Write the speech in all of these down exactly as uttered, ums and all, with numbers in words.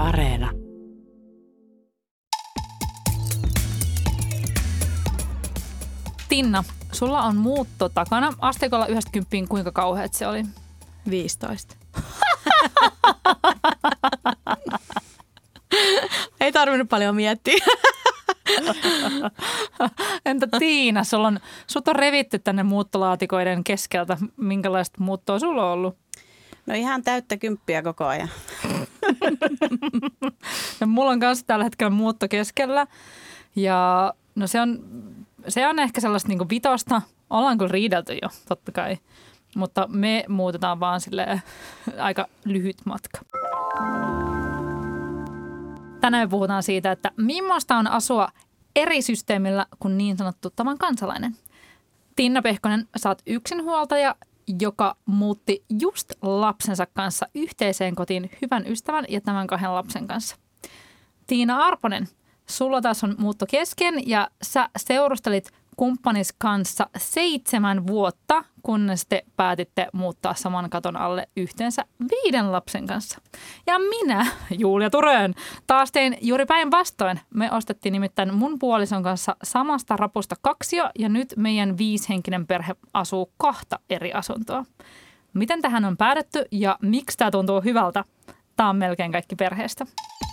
Areena. Tinna, sulla on muutto takana. Asteikolla yhdestä kymppiin kuinka kauheat se oli? viisitoista. Ei tarvinnut paljon miettiä. Entä Tiina, sulla on, sut on revitty tänne muuttolaatikoiden keskeltä. Minkälaista muuttoa sulla on ollut? No ihan täyttä kymppiä koko ajan. No, mulla on kanssa tällä hetkellä muutto keskellä ja no se on, se on ehkä sellaista niin kuin vitosta. Ollaan kyllä riidelty jo, totta kai, mutta me muutetaan vaan silleen aika lyhyt matka. Tänään me puhutaan siitä, että millaista on asua eri systeemillä kuin niin sanottu tavan kansalainen. Tinna Pehkonen, sä oot yksinhuoltaja, joka muutti just lapsensa kanssa yhteiseen kotiin hyvän ystävän ja tämän kahden lapsen kanssa. Tiina Arponen, sulla taas on muutto kesken ja sä seurustelit kumppanis kanssa seitsemän vuotta, kunnes te päätitte muuttaa saman katon alle yhteensä viiden lapsen kanssa. Ja minä, Julia Tureen, taas tein juuri päinvastoin. Me ostettiin nimittäin mun puolison kanssa samasta rapusta kaksio ja nyt meidän viisihenkinen perhe asuu kahta eri asuntoa. Miten tähän on päädytty ja miksi tämä tuntuu hyvältä? Tämä on melkein kaikki perheestä.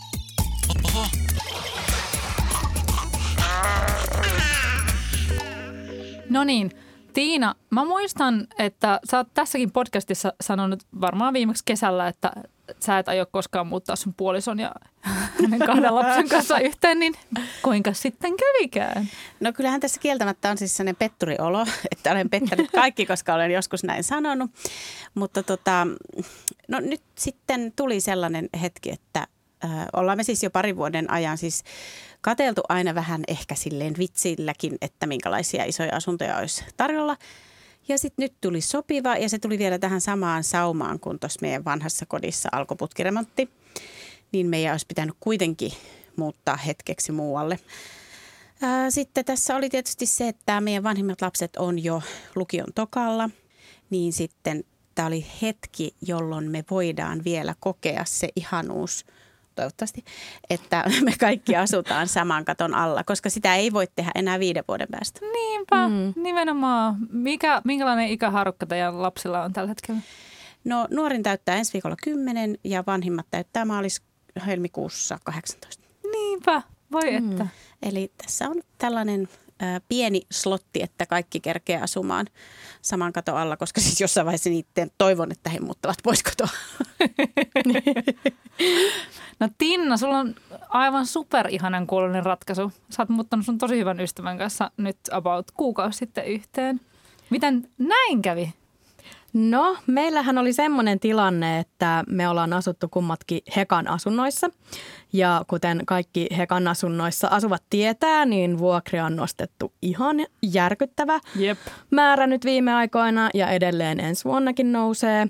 No niin, Tiina, mä muistan, että sä oot tässäkin podcastissa sanonut varmaan viimeksi kesällä, että sä et aio koskaan muuttaa sun puolison ja hänen kahden lapsen kanssa yhteen, niin kuinka sitten kävikään? No kyllähän tässä kieltämättä on siis sellainen petturiolo, että olen pettänyt kaikki, koska olen joskus näin sanonut. Mutta tota, no nyt sitten tuli sellainen hetki, että äh, ollaan me siis jo parin vuoden ajan siis katseltu aina vähän ehkä silleen vitsilläkin, että minkälaisia isoja asuntoja olisi tarjolla. Ja sitten nyt tuli sopiva ja se tuli vielä tähän samaan saumaan, kun tuossa meidän vanhassa kodissa alkoi putkiremontti. Niin meidän olisi pitänyt kuitenkin muuttaa hetkeksi muualle. Sitten tässä oli tietysti se, että meidän vanhimmat lapset on jo lukion tokalla. Niin sitten tämä oli hetki, jolloin me voidaan vielä kokea se ihanuus, toivottavasti, että me kaikki asutaan saman katon alla, koska sitä ei voi tehdä enää viiden vuoden päästä. Niinpä, mm. nimenomaan. Mikä, minkälainen ikäharukka teidän lapsilla on tällä hetkellä? No nuorin täyttää ensi viikolla kymmenen ja vanhimmat täyttää maalis helmikuussa kahdeksantoista. Niinpä, voi että. Mm. Eli tässä on tällainen ä, pieni slotti, että kaikki kerkeä asumaan saman katon alla, koska siis jossain vaiheessa niiden toivon, että he muuttavat pois kotoa. No Tinna, sulla on aivan superihanan kuuloinen ratkaisu. Sä oot muuttanut sun tosi hyvän ystävän kanssa nyt about kuukausi sitten yhteen. Miten näin kävi? No, meillähän oli semmoinen tilanne, että me ollaan asuttu kummatkin Hekan asunnoissa. Ja kuten kaikki Hekan asunnoissa asuvat tietää, niin vuokria on nostettu ihan järkyttävä Jep. määrä nyt viime aikoina ja edelleen ensi vuonnakin nousee.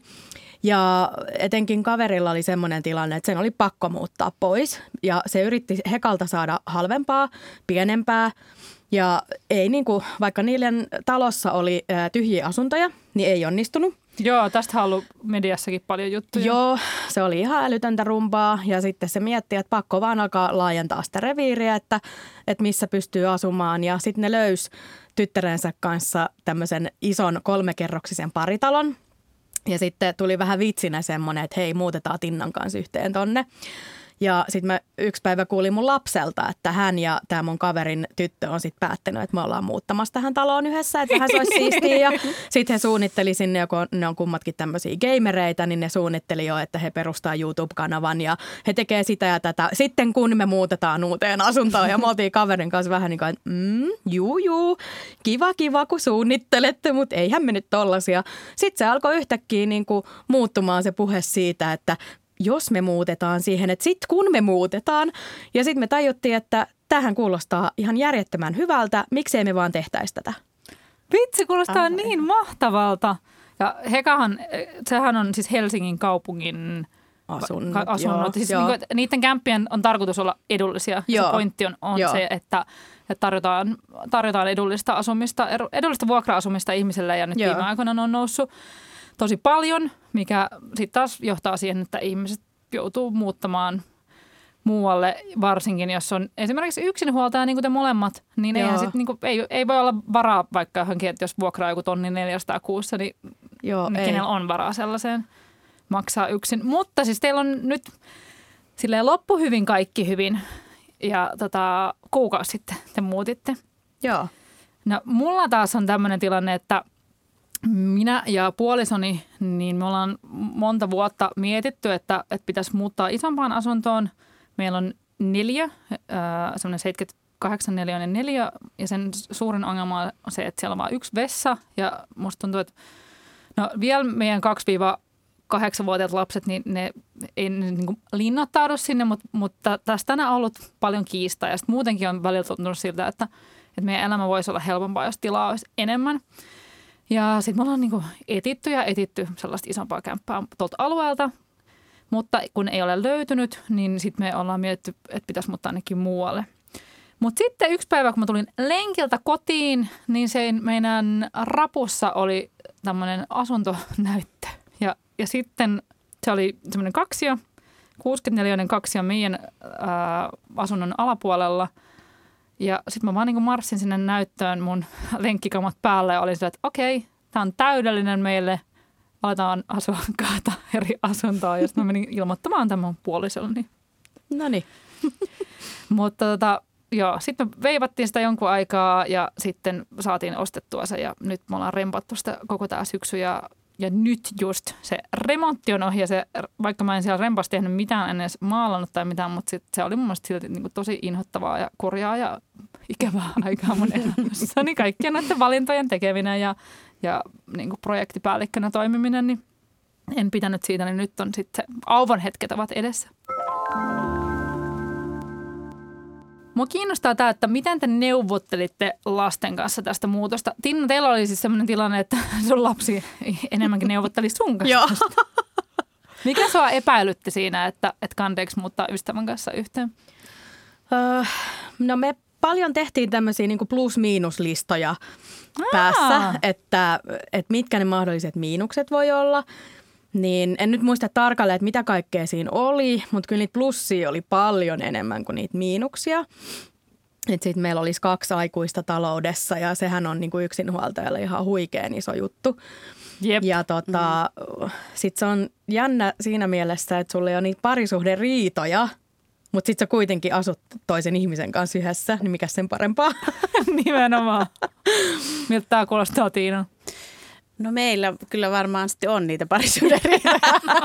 Ja etenkin kaverilla oli semmoinen tilanne, että sen oli pakko muuttaa pois ja se yritti Hekalta saada halvempaa, pienempää ja ei niin kuin, vaikka niiden talossa oli ää, tyhjiä asuntoja, niin ei onnistunut. Joo, tästä on ollut mediassakin paljon juttuja. Joo, se oli ihan älytöntä rumpaa ja sitten se mietti, että pakko vaan alkaa laajentaa sitä reviiriä, että, että missä pystyy asumaan ja sitten ne löysi tyttärensä kanssa tämmöisen ison kolmekerroksisen paritalon. Ja sitten tuli vähän vitsinä semmoinen, että hei, muutetaan Tinnan kanssa yhteen tonne. Ja sitten mä yksi päivä kuulin mun lapselta, että hän ja tämä mun kaverin tyttö on sitten päättänyt, että me ollaan muuttamassa tähän taloon yhdessä, että vähän se olisi siistiä. Ja sitten he suunnitteli sinne, kun ne on kummatkin tämmöisiä gamereita, niin ne suunnitteli jo, että he perustaa YouTube-kanavan ja he tekee sitä ja tätä. Sitten kun me muutetaan uuteen asuntoon ja me oltiin kaverin kanssa vähän niin kuin, että mm, juu, juu, kiva, kiva, kun suunnittelette, mutta eihän me nyt tollasia. Sitten se alkoi yhtäkkiä niin kuin muuttumaan se puhe siitä, että jos me muutetaan siihen, että sitten kun me muutetaan ja sitten me tajuttiin, että tähän kuulostaa ihan järjettömän hyvältä, miksei me vaan tehtäisi tätä. Vitsi, kuulostaa ah, niin mahtavalta. Ja Hekahan, sehän on siis Helsingin kaupungin asunnot. asunnot. Siis niin kuin, niiden kämppien on tarkoitus olla edullisia. Joo. Se pointti on, on se, että, että tarjotaan, tarjotaan edullista asumista, edullista vuokra-asumista ihmisille ja nyt Joo. viime aikoina on noussut tosi paljon, mikä sitten taas johtaa siihen, että ihmiset joutuu muuttamaan muualle, varsinkin jos on esimerkiksi yksinhuoltaja, niin kuin te molemmat, niin eihän sit, niin kuin, ei, ei voi olla varaa vaikka johonkin, että jos vuokraa joku tonni neljäsataa kuussa, niin, Joo, niin ei. kenellä on varaa sellaiseen maksaa yksin. Mutta siis teillä on nyt silleen loppu hyvin, kaikki hyvin ja tota, kuukausi sitten te muutitte. Joo. No mulla taas on tämmöinen tilanne, että minä ja puolisoni, niin me ollaan monta vuotta mietitty, että, että pitäisi muuttaa isompaan asuntoon. Meillä on neljä, semmoinen seitsemänkymmentäkahdeksan neliöinen neljä, ja sen suurin ongelma on se, että siellä on vain yksi vessa. Ja musta tuntuu, että no vielä meidän kaksi-kahdeksanvuotiaat lapset, niin ne ei ne, niin kuin linnoittaudu sinne, mutta, mutta tästä on ollut paljon kiistaa. Ja sitten muutenkin on välillä tuntunut siltä, että, että meidän elämä voisi olla helpompaa, jos tilaa olisi enemmän. Ja sitten me ollaan niinku etitty ja etitty sellaista isompaa kämppää tuolta alueelta, mutta kun ei ole löytynyt, niin sitten me ollaan mietitty, että pitäisi muuttaa ainakin muualle. Mutta sitten yksi päivä, kun mä tulin lenkiltä kotiin, niin se meidän rapussa oli tämmöinen asuntonäyttö. Ja, ja sitten se oli semmoinen kaksio, kuusikymmentäneljäinen kaksio meidän ää, asunnon alapuolella. Ja sitten mä vaan niin kuin marssin sinne näyttöön mun lenkkikamat päälle ja olin sillä, että okei, tää on täydellinen meille. Aletaan asua kahta eri asuntoa. Ja sitten mä menin ilmoittamaan tämän mun puolisolleni. Noniin. Mutta tota, joo, sitten me veivattiin sitä jonkun aikaa ja sitten saatiin ostettua se. Ja nyt me ollaan rempattu sitä koko tää syksy ja, ja nyt just se remontti on ohi. Ja se, vaikka mä en siellä rempassa tehnyt mitään, en edes maalannut tai mitään, mutta sit se oli mun mielestä silti niin kuin tosi inhottavaa ja kurjaa ja ikävää aikaa mun elämässä. Niin kaikkien näiden valintojen tekeminen ja, ja niin kuin projektipäällikkönä toimiminen, niin en pitänyt siitä, niin nyt on sitten auvon hetket ovat edessä. Mua kiinnostaa tämä, että miten te neuvottelitte lasten kanssa tästä muutosta. Tinna, teillä oli siis sellainen tilanne, että sun lapsi enemmänkin neuvotteli sun kanssa. Joo. Mikä sua epäilytti siinä, että, että kandeeksi muuttaa ystävän kanssa yhteen? Öö, no me paljon tehtiin tämmöisiä niin kuin plus-miinuslistoja päässä, että, että mitkä ne mahdolliset miinukset voi olla. Niin en nyt muista tarkalleen, että mitä kaikkea siinä oli, mutta kyllä niitä plussia oli paljon enemmän kuin niitä miinuksia. Että sitten meillä olisi kaksi aikuista taloudessa ja sehän on niin kuin yksinhuoltajalle ihan huikean iso juttu. Jep. Ja tota, mm. sitten se on jännä siinä mielessä, että sulla ei ole niitä parisuhderiitoja, mutta sitten sä kuitenkin asut toisen ihmisen kanssa yhdessä, niin mikä sen parempaa? Nimenomaan. Miltä tämä kuulostaa, Tiina? No meillä kyllä varmaan sitten on niitä parisuhderiitoja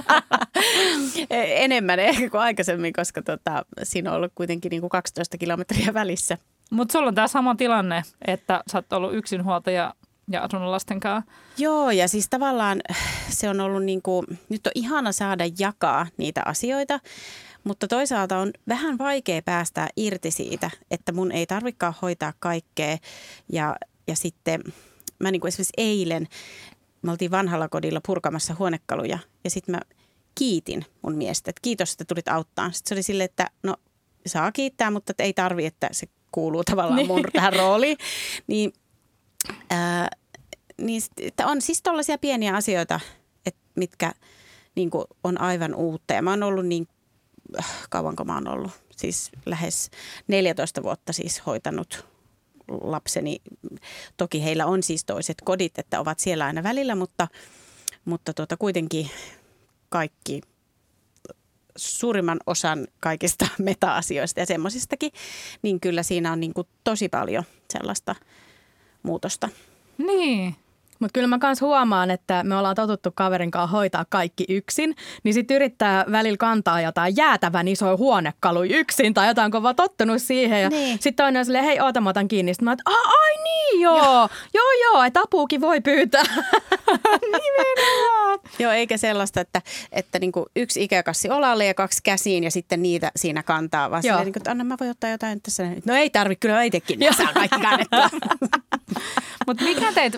enemmän ehkä kuin aikaisemmin, koska tota, siinä on ollut kuitenkin niin kuin kaksitoista kilometriä välissä. Mutta sulla on tämä sama tilanne, että sä oot ollut yksinhuoltaja ja asunut lasten kanssa. Joo, ja siis tavallaan se on ollut niin kuin, nyt on ihana saada jakaa niitä asioita, mutta toisaalta on vähän vaikea päästää irti siitä, että mun ei tarvitsekaan hoitaa kaikkea. Ja, ja sitten mä niin kuin esimerkiksi eilen, me oltiin vanhalla kodilla purkamassa huonekaluja ja sitten mä kiitin mun miestä, että kiitos, että tulit auttaa. Sitten se oli silleen, että no saa kiittää, mutta ei tarvi, että se kuuluu tavallaan mun tähän rooliin. Niin, ää, niin on siis tollaisia pieniä asioita, että mitkä niin kuin on aivan uutta. Ja mä oon ollut niin, kauanko mä oon ollut, siis lähes neljätoista vuotta siis hoitanut lapseni. Toki heillä on siis toiset kodit, että ovat siellä aina välillä, mutta, mutta tuota, kuitenkin kaikki, suurimman osan kaikista meta-asioista ja semmoisistakin, niin kyllä siinä on niin kuin tosi paljon sellaista muutosta. Niin. Mutta kyllä mä kans huomaan, että me ollaan totuttu kaverin kanssa hoitaa kaikki yksin, niin sitten yrittää välillä kantaa jotain jäätävän isoja huonekaluja yksin tai jotain, kun on vaan tottunut siihen. Ja niin. sitten toinen on silleen, hei oota mä otan kiinni. Sitten mä oon, ai niin joo, joo joo, joo että apuukin voi pyytää. Nimenomaan. Joo, eikä sellaista, että, että niinku yksi ikäkassi olalle ja kaksi käsiin ja sitten niitä siinä kantaa. Vaan silleen, niin kuin, että anna mä voin ottaa jotain tässä. No ei tarvitse, kyllä itsekin saa kaikki kannettua. Mutta mikä teit,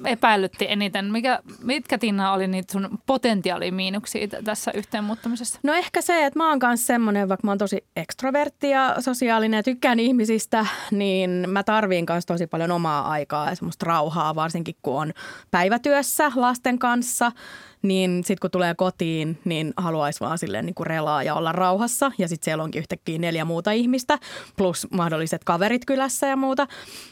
epäilytti eniten? Mikä, mitkä Tiina oli niitä sun potentiaalimiinuksia tässä yhteenmuuttamisessa? No ehkä se, että mä oon kanssa semmoinen, vaikka mä oon tosi ekstrovertti ja sosiaalinen ja tykkään ihmisistä, niin mä tarviin kanssa tosi paljon omaa aikaa ja semmoista rauhaa, varsinkin kun on päivätyössä lasten kanssa. Niin sitten kun tulee kotiin, niin haluaisi vaan silleen niin kuin relaa ja olla rauhassa. Ja sitten siellä onkin yhtäkkiä neljä muuta ihmistä, plus mahdolliset kaverit kylässä ja muuta.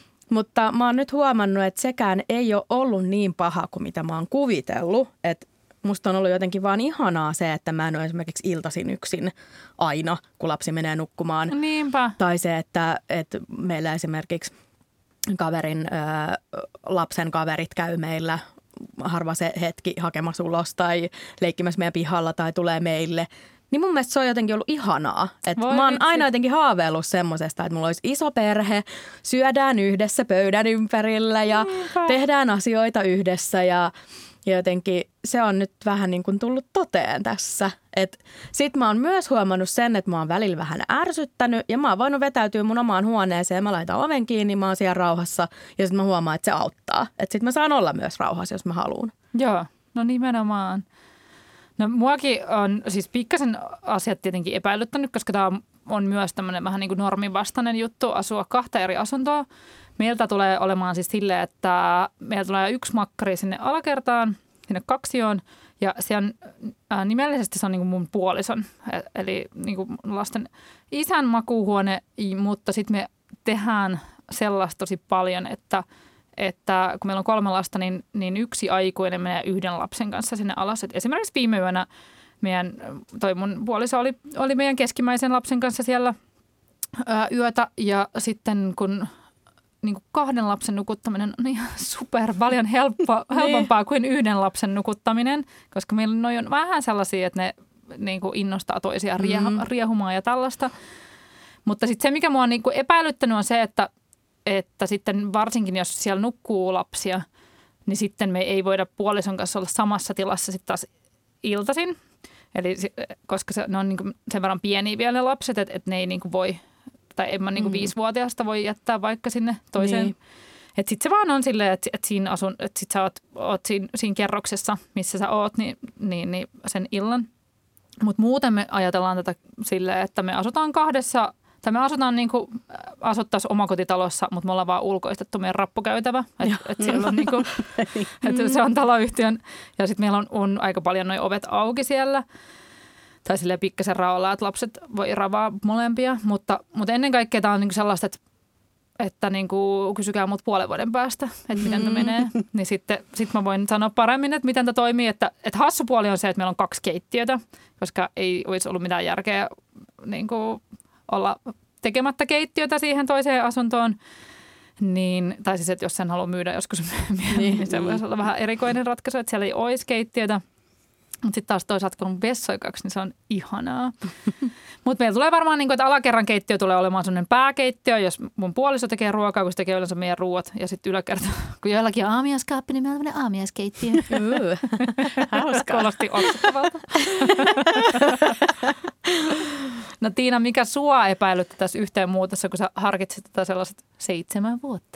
Mutta mä oon nyt huomannut, että sekään ei ole ollut niin paha kuin mitä mä oon kuvitellut. Että musta on ollut jotenkin vaan ihanaa se, että mä en ole esimerkiksi iltaisin yksin aina, kun lapsi menee nukkumaan. Niinpä. Tai se, että, että meillä esimerkiksi kaverin, ää, lapsen kaverit käy meillä harva se hetki hakemassa ulos tai leikkimässä meidän pihalla tai tulee meille. Niin mun mielestä se on jotenkin ollut ihanaa. Että mä oon aina jotenkin haaveillut semmosesta, että mulla olisi iso perhe, syödään yhdessä pöydän ympärillä ja Niinpä. tehdään asioita yhdessä ja, ja jotenkin se on nyt vähän niin kuin tullut toteen tässä. Sitten mä oon myös huomannut sen, että mä oon välillä vähän ärsyttänyt ja mä oon voinut vetäytyä mun omaan huoneeseen. Mä laitan oven kiinni, mä oon siellä rauhassa ja sitten mä huomaan, että se auttaa. Että sitten mä saan olla myös rauhassa, jos mä haluan. Joo, no nimenomaan. No muakin on siis pikkasen asiat tietenkin epäilyttänyt, koska tämä on myös tämmöinen vähän niin kuin normivastainen juttu asua kahta eri asuntoa. Meiltä tulee olemaan siis silleen, että meillä tulee yksi makkari sinne alakertaan, sinne kaksioon ja se on ää, nimellisesti se on niin kuin mun puolison, eli niin kuin lasten isän makuuhuone, mutta sitten me tehdään sellaista tosi paljon, että että kun meillä on kolme lasta, niin, niin yksi aikuinen menee yhden lapsen kanssa sinne alas. Et esimerkiksi viime yönä meidän, toi mun puoliso oli, oli meidän keskimmäisen lapsen kanssa siellä ää, yötä. Ja sitten kun niin kuin kahden lapsen nukuttaminen on ihan super paljon helppo, helpompaa kuin yhden lapsen nukuttaminen, koska meillä noi on vähän sellaisia, että ne niin kuin innostaa toisiaan mm-hmm. riehumaan ja tällaista. Mutta sitten se, mikä mua on niin kuin epäilyttänyt, on se, että että sitten varsinkin, jos siellä nukkuu lapsia, niin sitten me ei voida puolison kanssa olla samassa tilassa sitten taas iltaisin. Eli koska se, ne on niin kuin sen verran pieniä vielä ne lapset, että, että ne ei niin kuin voi, tai en mä niin kuin mm. viisivuotiaasta voi jättää vaikka sinne toiseen. Niin. Että sitten se vaan on silleen, että, että siinä asun, että sit sä oot, oot siinä, siinä kerroksessa, missä sä oot, niin, niin, niin sen illan. Mutta muuten me ajatellaan tätä silleen, että me asutaan kahdessa. Tai me asutaan niin kuin asuttaisiin omakotitalossa, mutta me ollaan vaan ulkoistettu meidän rappukäytävä. Että et siellä on niin kuin, että se on taloyhtiön. Ja sitten meillä on, on aika paljon nuo ovet auki siellä. Tai silleen pikkasen raolla, että lapset voi ravaa molempia. Mutta, mutta ennen kaikkea tämä on niin kuin sellaista, että, että niin kuin kysykää mut puolen vuoden päästä, että miten tämä menee. Niin sitten sit mä voin sanoa paremmin, että miten tämä toimii. Että, että hassu puoli on se, että meillä on kaksi keittiötä, koska ei olisi ollut mitään järkeä niin kuin olla tekemättä keittiötä siihen toiseen asuntoon, niin, tai siis, että jos sen haluaa myydä joskus myöhemmin, niin, niin se voisi olla vähän erikoinen ratkaisu, että siellä ei olisi keittiötä. Mutta sitten taas toisaalta, kun on vessoikaksi, niin se on ihanaa. Mutta meillä tulee varmaan, niin kuin, että alakerran keittiö tulee olemaan sellainen pääkeittiö, jos mun puoliso tekee ruokaa, kun se tekee yleensä meidän ruuat. Ja sitten yläkerta, kun joillakin on aamiaiskaappi, niin meillä on tämmöinen aamiaiskeittiö. Hauskaa. Kuulosti oksuttavalta. No Tiina, mikä sua epäilytti tässä yhteen muutossa, kun sä harkitsit tätä sellaiset seitsemän vuotta?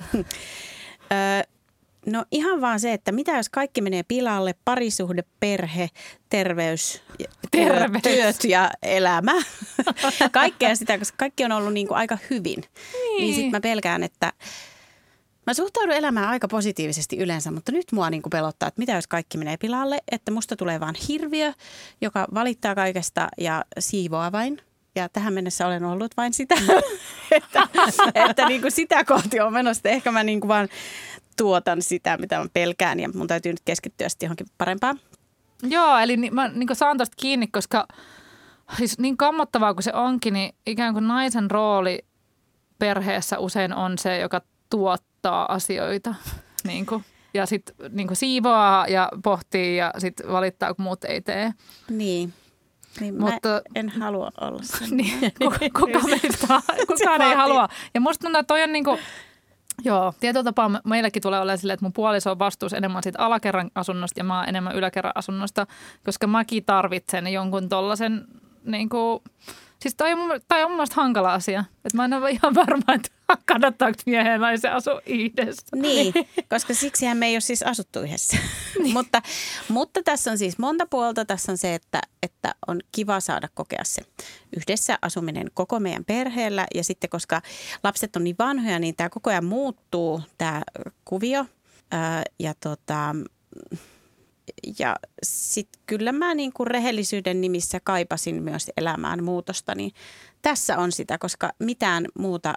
No ihan vaan se, että mitä jos kaikki menee pilalle, parisuhde, perhe, terveys, terveys. työt ja elämä. Kaikkea sitä, koska kaikki on ollut niin kuin aika hyvin. Niin, niin sitten mä pelkään, että mä suhtaudun elämään aika positiivisesti yleensä, mutta nyt mua niin kuin pelottaa, että mitä jos kaikki menee pilalle, että musta tulee vaan hirviö, joka valittaa kaikesta ja siivoaa vain. Ja tähän mennessä olen ollut vain sitä, että, että niin kuin sitä kohti on menossa. Ehkä mä niin kuin vaan tuotan sitä, mitä mä pelkään ja mun täytyy nyt keskittyä sitten johonkin parempaan. Joo, eli ni, mä niin kuin saan tosta kiinni, koska siis niin kammottavaa kuin se onkin, niin ikään kuin naisen rooli perheessä usein on se, joka tuottaa asioita. Niin kuin, ja sitten niin kuin siivoaa ja pohtii ja sitten valittaa, kun muut ei tee. Niin. Niin mutta mä en halua olla sen. Niin, kuka meistä, kukaan ei halua. Ja musta tuntuu, että toi on niinku, joo, tietyllä tapaa meilläkin tulee olemaan silleen, että mun puoliso on vastuussa enemmän siitä alakerran asunnosta ja mä oon enemmän yläkerran asunnosta, koska mäkin tarvitsen jonkun tollasen niinku, siis toi on, toi on mun mielestä hankala asia. Että mä en ole ihan varma, että Kannattaako miehen ja naisen asua yhdessä? Niin, koska siksihän me ei ole siis asuttu yhdessä. Niin. mutta, mutta tässä on siis monta puolta. Tässä on se, että, että on kiva saada kokea se yhdessä asuminen koko meidän perheellä. Ja sitten koska lapset on niin vanhoja, niin tämä koko ajan muuttuu, tämä kuvio. Ää, ja tota... Ja sitten kyllä mä niin kuin rehellisyyden nimissä kaipasin myös elämään muutosta, niin tässä on sitä, koska mitään muuta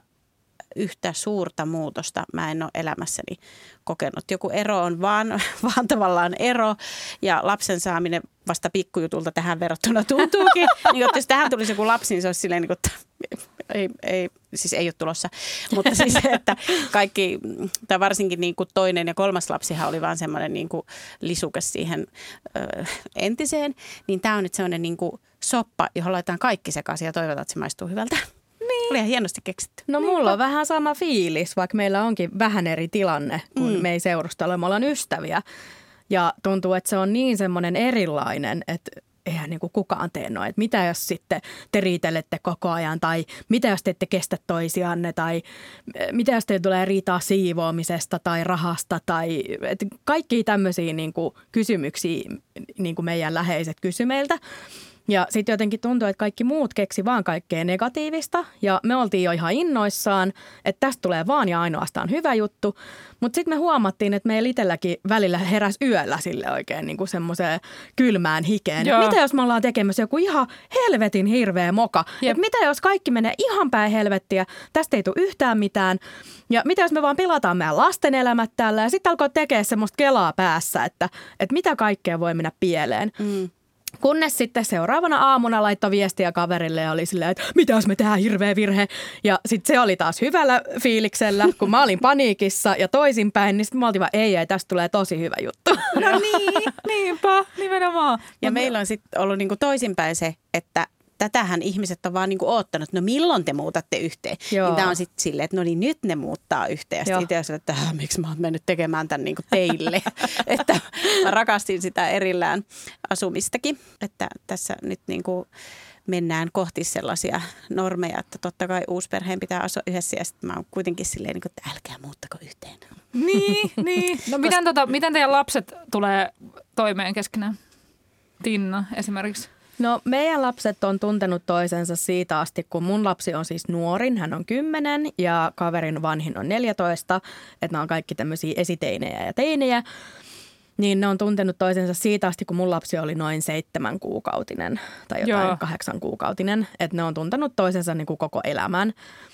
yhtä suurta muutosta mä en ole elämässäni kokenut. Joku ero on vaan, vaan tavallaan ero ja lapsen saaminen vasta pikkujutulta tähän verrattuna tuntuukin. Niin, jos tähän tulisi joku lapsi, niin se olisi silleen, niin kuin, että ei, ei, siis ei ole tulossa. Mutta siis, että kaikki, tai varsinkin niin kuin toinen ja kolmas lapsihan oli vaan semmoinen niin kuin lisuke siihen ö, entiseen. Niin tämä on nyt semmoinen niin kuin soppa, johon laitetaan kaikki sekaisin ja toivotaan, että se maistuu hyvältä. Niin. Oli ihan hienosti keksitty. No mulla on vähän sama fiilis, vaikka meillä onkin vähän eri tilanne, kun mm. me ei seurustella. Me ollaan ystäviä ja tuntuu, että se on niin semmoinen erilainen, että eihän niin kuin kukaan tee noin. Että mitä jos sitten te riitelette koko ajan tai mitä jos te ette kestä toisianne tai mitä jos te tulee riitaa siivoamisesta tai rahasta tai että kaikkia tämmöisiä niin kuin kysymyksiä niin kuin meidän läheiset kysy meiltä. Ja sitten jotenkin tuntuu, että kaikki muut keksi vaan kaikkea negatiivista ja me oltiin jo ihan innoissaan, että tästä tulee vaan ja ainoastaan hyvä juttu. Mutta sitten me huomattiin, että meillä itselläkin välillä heräsi yöllä sille oikein niin kuin semmoiseen kylmään hikeen. Mitä jos me ollaan tekemässä joku ihan helvetin hirveä moka? Et mitä jos kaikki menee ihan päin helvettiä, tästä ei tule yhtään mitään. Ja mitä jos me vaan pilataan meidän lasten elämät tällä ja sitten alkoi tekemään semmoista kelaa päässä, että, että mitä kaikkea voi mennä pieleen. Mm. Kunnes sitten seuraavana aamuna laittoi viestiä kaverille ja oli silleen, että mitä jos me tehdään hirveä virhe. Ja sitten se oli taas hyvällä fiiliksellä, kun mä olin paniikissa ja toisinpäin, niin sitten mä oltiin vaan, ei, ei, tästä tulee tosi hyvä juttu. No niin, niinpä, nimenomaan. Ja meillä on sitten ollut niinku toisinpäin se, että tätähän ihmiset on vaan niinku oottanut, no milloin te muutatte yhteen. Joo. Niin tämä on sitten silleen, että no niin nyt ne muuttaa yhteen. Ja sitten itse asiassa, että äh, miksi mä oon mennyt tekemään tämän niinku teille. Että mä rakastin sitä erillään asumistakin. Että tässä nyt niinku mennään kohti sellaisia normeja, että totta kai uusperheen pitää asua yhdessä. Ja sitten mä oon kuitenkin silleen, niinku, että älkää muuttako yhteen. Niin, niin. No miten, tota, miten teidän lapset tulee toimeen keskenään? Tinna esimerkiksi. No meidän lapset on tuntenut toisensa siitä asti, kun mun lapsi on siis nuorin, hän on kymmenen ja kaverin vanhin on neljätoista, että nämä on kaikki tämmöisiä esiteinejä ja teinejä. Niin ne on tuntenut toisensa siitä asti, kun mun lapsi oli noin seitsemän kuukautinen tai jotain Joo. kahdeksan kuukautinen, että ne on tuntenut toisensa niin kuin koko elämän.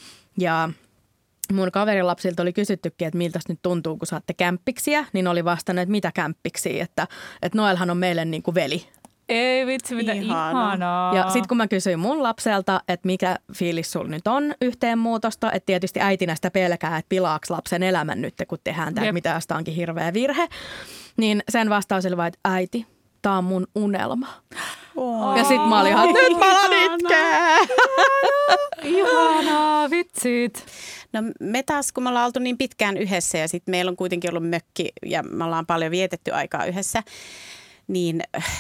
Ja mun kaverin lapsilta oli kysyttykin, että miltä nyt tuntuu, kun saatte kämppiksiä, niin oli vastannut, että mitä kämppiksiä, että, että Noelhan on meille niin kuin veli. Ei vitsi, mitä ihanaa. ihanaa. Ja sitten kun mä kysyin mun lapselta, että mikä fiilis sulla nyt on yhteenmuutosta, että tietysti äitinä sitä pelkää, että pilaaks lapsen elämän nyt, kun tehdään tämä, mitä jos tää onkin hirveä virhe, niin sen vastaus oli vaan, että äiti, tää on mun unelma. Oh. Ja sitten mä olin ihan, että nyt mä alan itkeä. Ihanaa, vitsit. No me taas, kun me ollaan oltu niin pitkään yhdessä ja sitten meillä on kuitenkin ollut mökki ja me ollaan paljon vietetty aikaa yhdessä, niin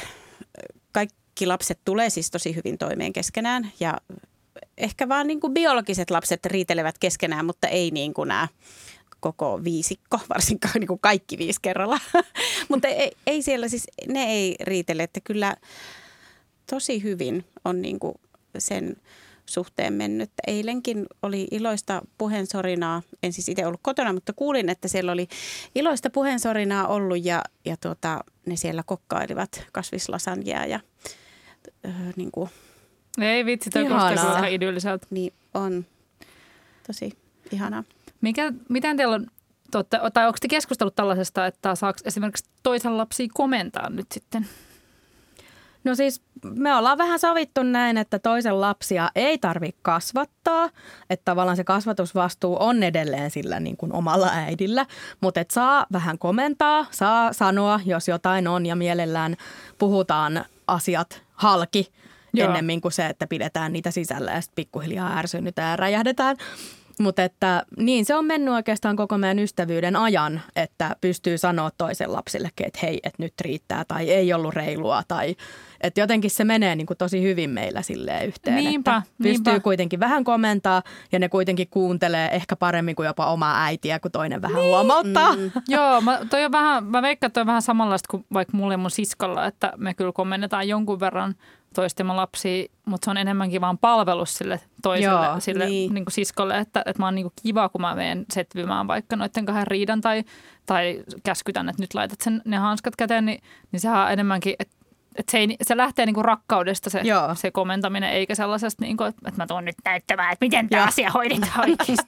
kaikki lapset tulee siis tosi hyvin toimeen keskenään ja ehkä vaan niin kuin biologiset lapset riitelevät keskenään, mutta ei niin kuin nämä koko viisikko, varsinkaan niin kuin kaikki viisi kerralla. Mutta ei, ei siellä siis, ne ei riitele, että kyllä tosi hyvin on niin kuin sen suhteen mennyt. Eilenkin oli iloista puheensorinaa, en siis itse ollut kotona, mutta kuulin, että siellä oli iloista puheensorinaa ollut ja, ja tuota, ne siellä kokkailivat kasvislasanjaa ja äh, niin kuin. Ei vitsi, toi kuulostaa ihan idylliseltä. Niin on tosi ihanaa. Mikä, miten teillä on, totta, tai onko te keskustellut tällaisesta, että saako esimerkiksi toisen lapsia komentaa nyt sitten? No siis me ollaan vähän sovittu näin, että toisen lapsia ei tarvitse kasvattaa, että tavallaan se kasvatusvastuu on edelleen sillä niin kuin omalla äidillä, mutta et saa vähän komentaa, saa sanoa, jos jotain on ja mielellään puhutaan asiat halki Joo. ennemmin kuin se, että pidetään niitä sisällä ja sitten pikkuhiljaa ärsynnytään ja räjähdetään. Mutta että niin se on mennyt oikeastaan koko meidän ystävyyden ajan, että pystyy sanoa toisen lapsillekin, että hei, että nyt riittää tai ei ollut reilua tai että jotenkin se menee niin kuin tosi hyvin meillä silleen yhteen. Niinpä, että pystyy niinpä. kuitenkin vähän komentaa ja ne kuitenkin kuuntelee ehkä paremmin kuin jopa omaa äitiä, kun toinen vähän niin. huomauttaa. Mm. Joo, mä, toi on vähän, mä veikkaan, että toi on vähän samanlaista kuin vaikka mulle ja mun siskolla, että me kyllä komennetaan jonkun verran toistemme lapsia, mutta se on enemmänkin vaan palvelus sille toiselle Joo, sille, niin. niin kuin siskolle, että, että mä oon niin kuin kiva, kun mä menen setvimään vaikka noiden kahden riidan tai, tai käskytän, että nyt laitat sen, ne hanskat käteen, niin, niin sehän on enemmänkin, että, että se, ei, se lähtee niin kuin rakkaudesta se, se komentaminen, eikä sellaisesta, niin kuin, että mä tuon nyt näyttämään, että miten tämä asia hoidetaan oikeasti.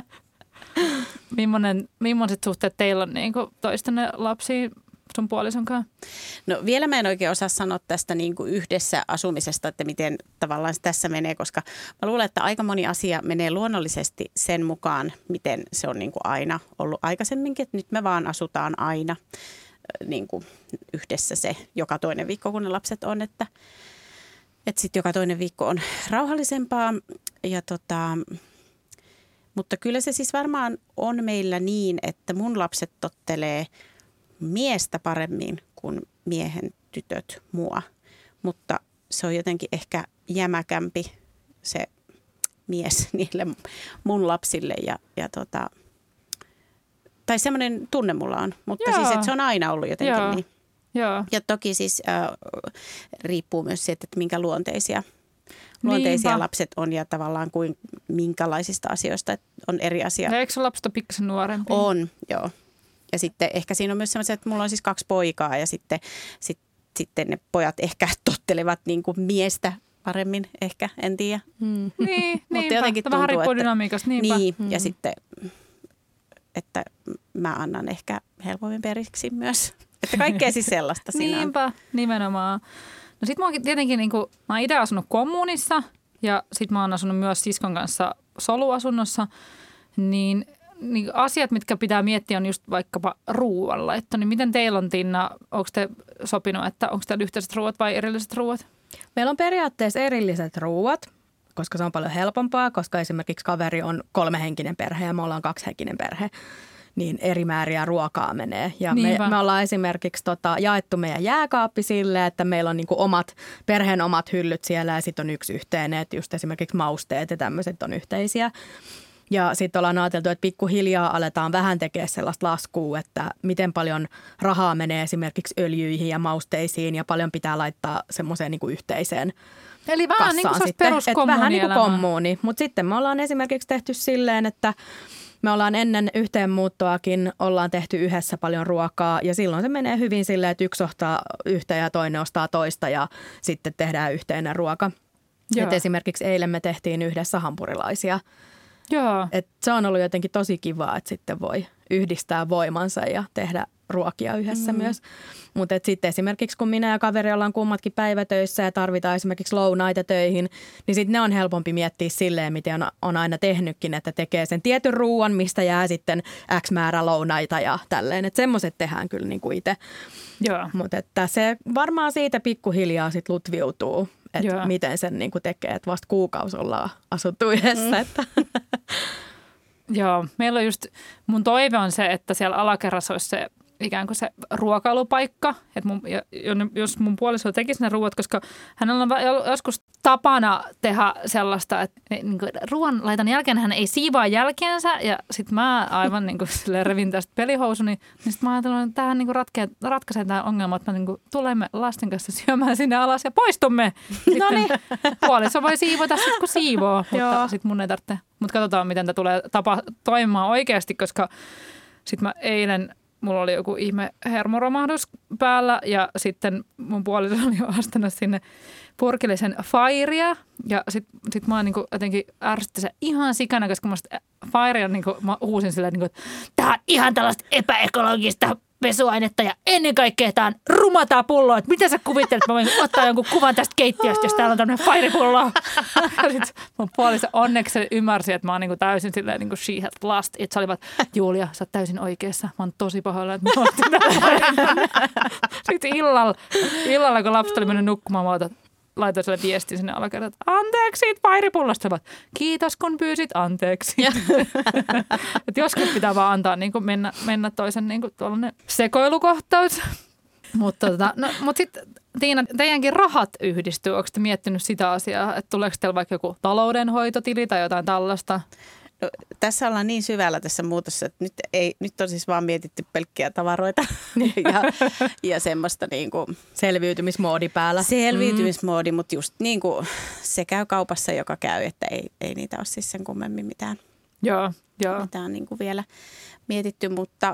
Millainen, millaiset suhteet teillä on niin kuin toistenne lapsiin sun puolison kanssa? No vielä mä en oikein osaa sanoa tästä niin kuin yhdessä asumisesta, että miten tavallaan se tässä menee, koska mä luulen, että aika moni asia menee luonnollisesti sen mukaan, miten se on niin kuin aina ollut aikaisemminkin, että nyt me vaan asutaan aina niin kuin yhdessä se joka toinen viikko, kun ne lapset on, että, että sitten joka toinen viikko on rauhallisempaa ja tota, mutta kyllä se siis varmaan on meillä niin, että mun lapset tottelee miestä paremmin kuin miehen tytöt mua, mutta se on jotenkin ehkä jämäkämpi se mies niille mun lapsille ja, ja tota, tai semmoinen tunne mulla on, mutta Joo. siis että se on aina ollut jotenkin Joo. niin. Joo. Ja toki siis äh, riippuu myös siitä, että minkä luonteisia, luonteisia Niinpä. lapset on ja tavallaan kuin minkälaisista asioista että on eri asia. Ja eikö sun lapset ole pikkasen nuorempi? On, joo. Ja sitten ehkä siinä on myös semmoisia, että mulla on siis kaksi poikaa ja sitten, sit, sitten ne pojat ehkä tottelevat niin kuin miestä paremmin ehkä, en tiedä. Mm. Niin, Mutta jotenkin tuntuu, vähän riippuu että, dynamiikasta, niinpä. niin, mm. ja sitten, että mä annan ehkä helpommin periksi myös. Että kaikkea siis sellaista siinä on. Niinpä, nimenomaan. No sit mä oon tietenkin, niin kuin, mä oon itse asunut kommunissa ja sit mä oon asunut myös siskon kanssa soluasunnossa, niin niin asiat, mitkä pitää miettiä, on just vaikkapa ruoanlaitto. Niin miten teillä on, Tinna, onko te sopinut, että onko teillä yhteiset ruuat vai erilliset ruuat? Meillä on periaatteessa erilliset ruuat, koska se on paljon helpompaa, koska esimerkiksi kaveri on kolmehenkinen perhe ja me ollaan kaksihenkinen perhe. Niin eri määriä ruokaa menee. Ja me, me ollaan esimerkiksi tota, jaettu meidän jääkaappi silleen, että meillä on niinku omat, perheen omat hyllyt siellä ja sitten on yksi yhteinen, että just esimerkiksi mausteet ja tämmöiset on yhteisiä. Ja sitten ollaan ajateltu, että pikkuhiljaa aletaan vähän tekemään sellaista laskua, että miten paljon rahaa menee esimerkiksi öljyihin ja mausteisiin ja paljon pitää laittaa semmoiseen niinku yhteiseen Eli vähän niin kuin sitten. Vähän niin kuin kommuunielämää. kommuuni. Mutta sitten me ollaan esimerkiksi tehty silleen, että me ollaan ennen yhteenmuuttoakin ollaan tehty yhdessä paljon ruokaa ja silloin se menee hyvin silleen, että yksi ostaa yhtä ja toinen ostaa toista ja sitten tehdään yhteinen ruoka. Et esimerkiksi eilen me tehtiin yhdessä hampurilaisia. Joo. Et se on ollut jotenkin tosi kivaa, että sitten voi yhdistää voimansa ja tehdä ruokia yhdessä mm. myös. Mutta sitten esimerkiksi kun minä ja kaveri ollaan kummatkin päivätöissä ja tarvitaan esimerkiksi lounaita töihin, niin sitten ne on helpompi miettiä silleen, miten on, on aina tehnytkin, että tekee sen tietyn ruuan, mistä jää sitten X määrä lounaita ja tälleen. Että semmoiset tehdään kyllä niin kuin itse. Mutta että se varmaan siitä pikkuhiljaa sitten lutviutuu, että miten sen niin kuin tekee, että vasta kuukausi ollaan asuttu yhdessä. Mm. Että. Joo, meillä on just, mun toive on se, että siellä alakerrassa olisi se ikään kuin se ruokailupaikka, että mun, jos mun puoliso tekisi ne ruuat, koska hänellä on joskus tapana tehdä sellaista, että niin kuin ruoan laitan jälkeen hän ei siivaa jälkeensä ja sitten mä aivan niin kuin revin tästä pelihousuni, niin sitten mä ajattelin, että tämähän niin kuin ratkee, ratkaisee tämä ongelma, että me niin kuin tulemme lasten kanssa syömään sinne alas ja poistumme. No niin. Puoliso voi siivota sitten kun siivoo, mutta sitten mun ei tarvitse. Mutta katsotaan, miten tämä tulee tapa toimimaan oikeasti, koska sitten mä eilen mulla oli joku ihme hermoromahdus päällä ja sitten mun puoliso oli jo astanut sinne purkillisen fairia. Ja sitten sit mä oon niinku jotenkin ärsytti se ihan sikana, koska mä fairia niinku, mä huusin silleen, niinku, että tää on ihan tällaista epäekologista pesuainetta ja ennen kaikkea tää on rumataa pulloa. Että mitä sä kuvittelet, että mä voin ottaa jonkun kuvan tästä keittiöstä, jos täällä on tämmöinen fairipullo. Ja sit mun puoliso onneksi ymmärsi, että mä oon niinku täysin silleen niinku she has lost it. Se oli vaan, Julia, sä oot täysin oikeassa. Mä oon tosi pahoilla, että mä ostin tämän. Sitten illalla, illalla, kun lapset oli mennyt nukkumaan, mä otan, laitoin sille viestin sinne alakertaan, että anteeksi siitä pairipullosta. Kiitos kun pyysit anteeksi. Että joskus pitää vaan antaa niin kuin mennä, mennä toisen niin kuin tuollainen sekoilukohtaus. Mutta tota, no, mut sitten Tiina, teidänkin rahat yhdistyy. Onko te miettinyt sitä asiaa, että tuleeko teillä vaikka joku taloudenhoitotili tai jotain tällaista? No, tässä ollaan niin syvällä tässä muutossa, että nyt, ei, nyt on siis vaan mietitty pelkkiä tavaroita ja, ja semmoista niin kuin selviytymismoodi päällä. Selviytymismoodi, mm. mutta just niin kuin se käy kaupassa, joka käy, että ei, ei niitä ole siis sen kummemmin mitään, joo, joo. mitään niin kuin vielä mietitty, mutta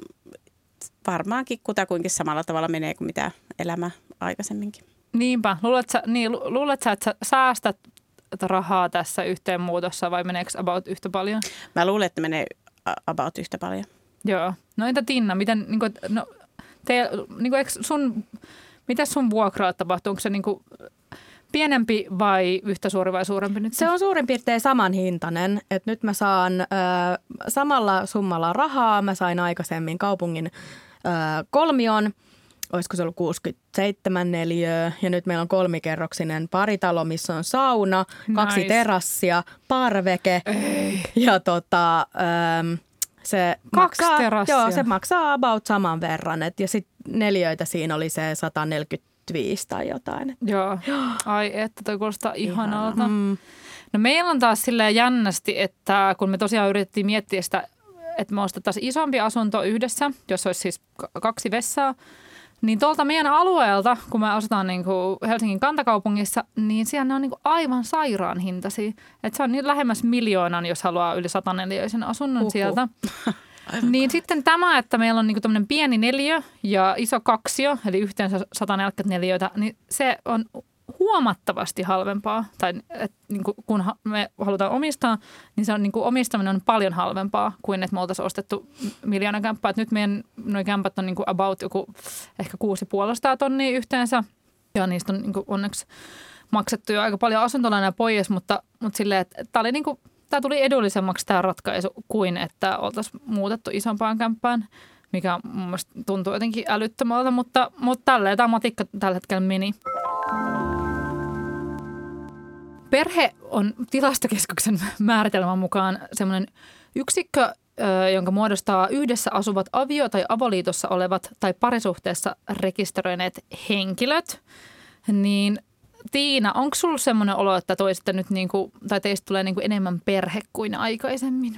varmaankin kutakuinkin samalla tavalla menee kuin mitä elämä aikaisemminkin. Niinpä. Luulet sä, niin, luulet sä, että sä säästät rahaa tässä yhteenmuutossa vai meneekö about yhtä paljon? Mä luulen, että menee about yhtä paljon. Joo. No entä Tinna, miten, niin kuin, no, te, niin kuin, sun, mitä sun vuokraa tapahtuu? Onko se niin kuin pienempi vai yhtä suuri vai suurempi nyt? Se on suurin piirtein samanhintainen. Et nyt mä saan ö, samalla summalla rahaa. Mä sain aikaisemmin kaupungin ö, kolmion. Olisiko se ollut kuusikymmentäseitsemän neliöä ja nyt meillä on kolmikerroksinen paritalo, missä on sauna, nice. kaksi terassia, parveke Ei. ja tota, ähm, se, kaksi maksaa, terassia. joo, se maksaa about saman verran. Et, ja sitten neliöitä siinä oli se sata neljäkymmentäviisi tai jotain. Et. Joo, ai että toi kuulostaa ihanalta. Ihana. Mm. No meillä on taas silleen jännästi, että kun me tosiaan yritettiin miettiä sitä, että me ostettaisiin isompi asunto yhdessä, jos olisi siis kaksi vessaa, niin tuolta meidän alueelta, kun me asutaan niin kuin Helsingin kantakaupungissa, niin siellä ne on niin kuin aivan sairaan hintaisia. Että se on niin lähemmäs miljoonan, jos haluaa yli sataneliöisen asunnon Uhuh. sieltä. Niin sitten tämä, että meillä on niin kuin tämmöinen pieni neliö ja iso kaksio, eli yhteensä sata neljäkymmentä neliöitä, niin se on huomattavasti halvempaa. Tai et, niin kuin, kun me halutaan omistaa, niin se on niin kuin omistaminen on paljon halvempaa kuin että me oltaisiin ostettu miljoona kämppää. Et nyt meidän nuo kämpät on niin kuin about joku ehkä kuusi puolesta tonnia yhteensä. Ja niistä on niin kuin onneksi maksettu jo aika paljon asuntolainaa pois, mutta, mutta silleen, että tämä oli niin kuin, tämä tuli edullisemmaksi tämä ratkaisu kuin että oltaisiin muutettu isompaan kämppään, mikä mun mielestä tuntuu jotenkin älyttömältä, mutta, mutta tälleen tämä matikka tällä hetkellä meni. Perhe on Tilastokeskuksen määritelmän mukaan semmoinen yksikkö, jonka muodostaa yhdessä asuvat avio- tai avoliitossa olevat tai parisuhteessa rekisteröineet henkilöt. Niin Tiina, onko sulla semmoinen olo, että toista nyt niinku, tai teistä tulee niinku enemmän perhe kuin aikaisemmin?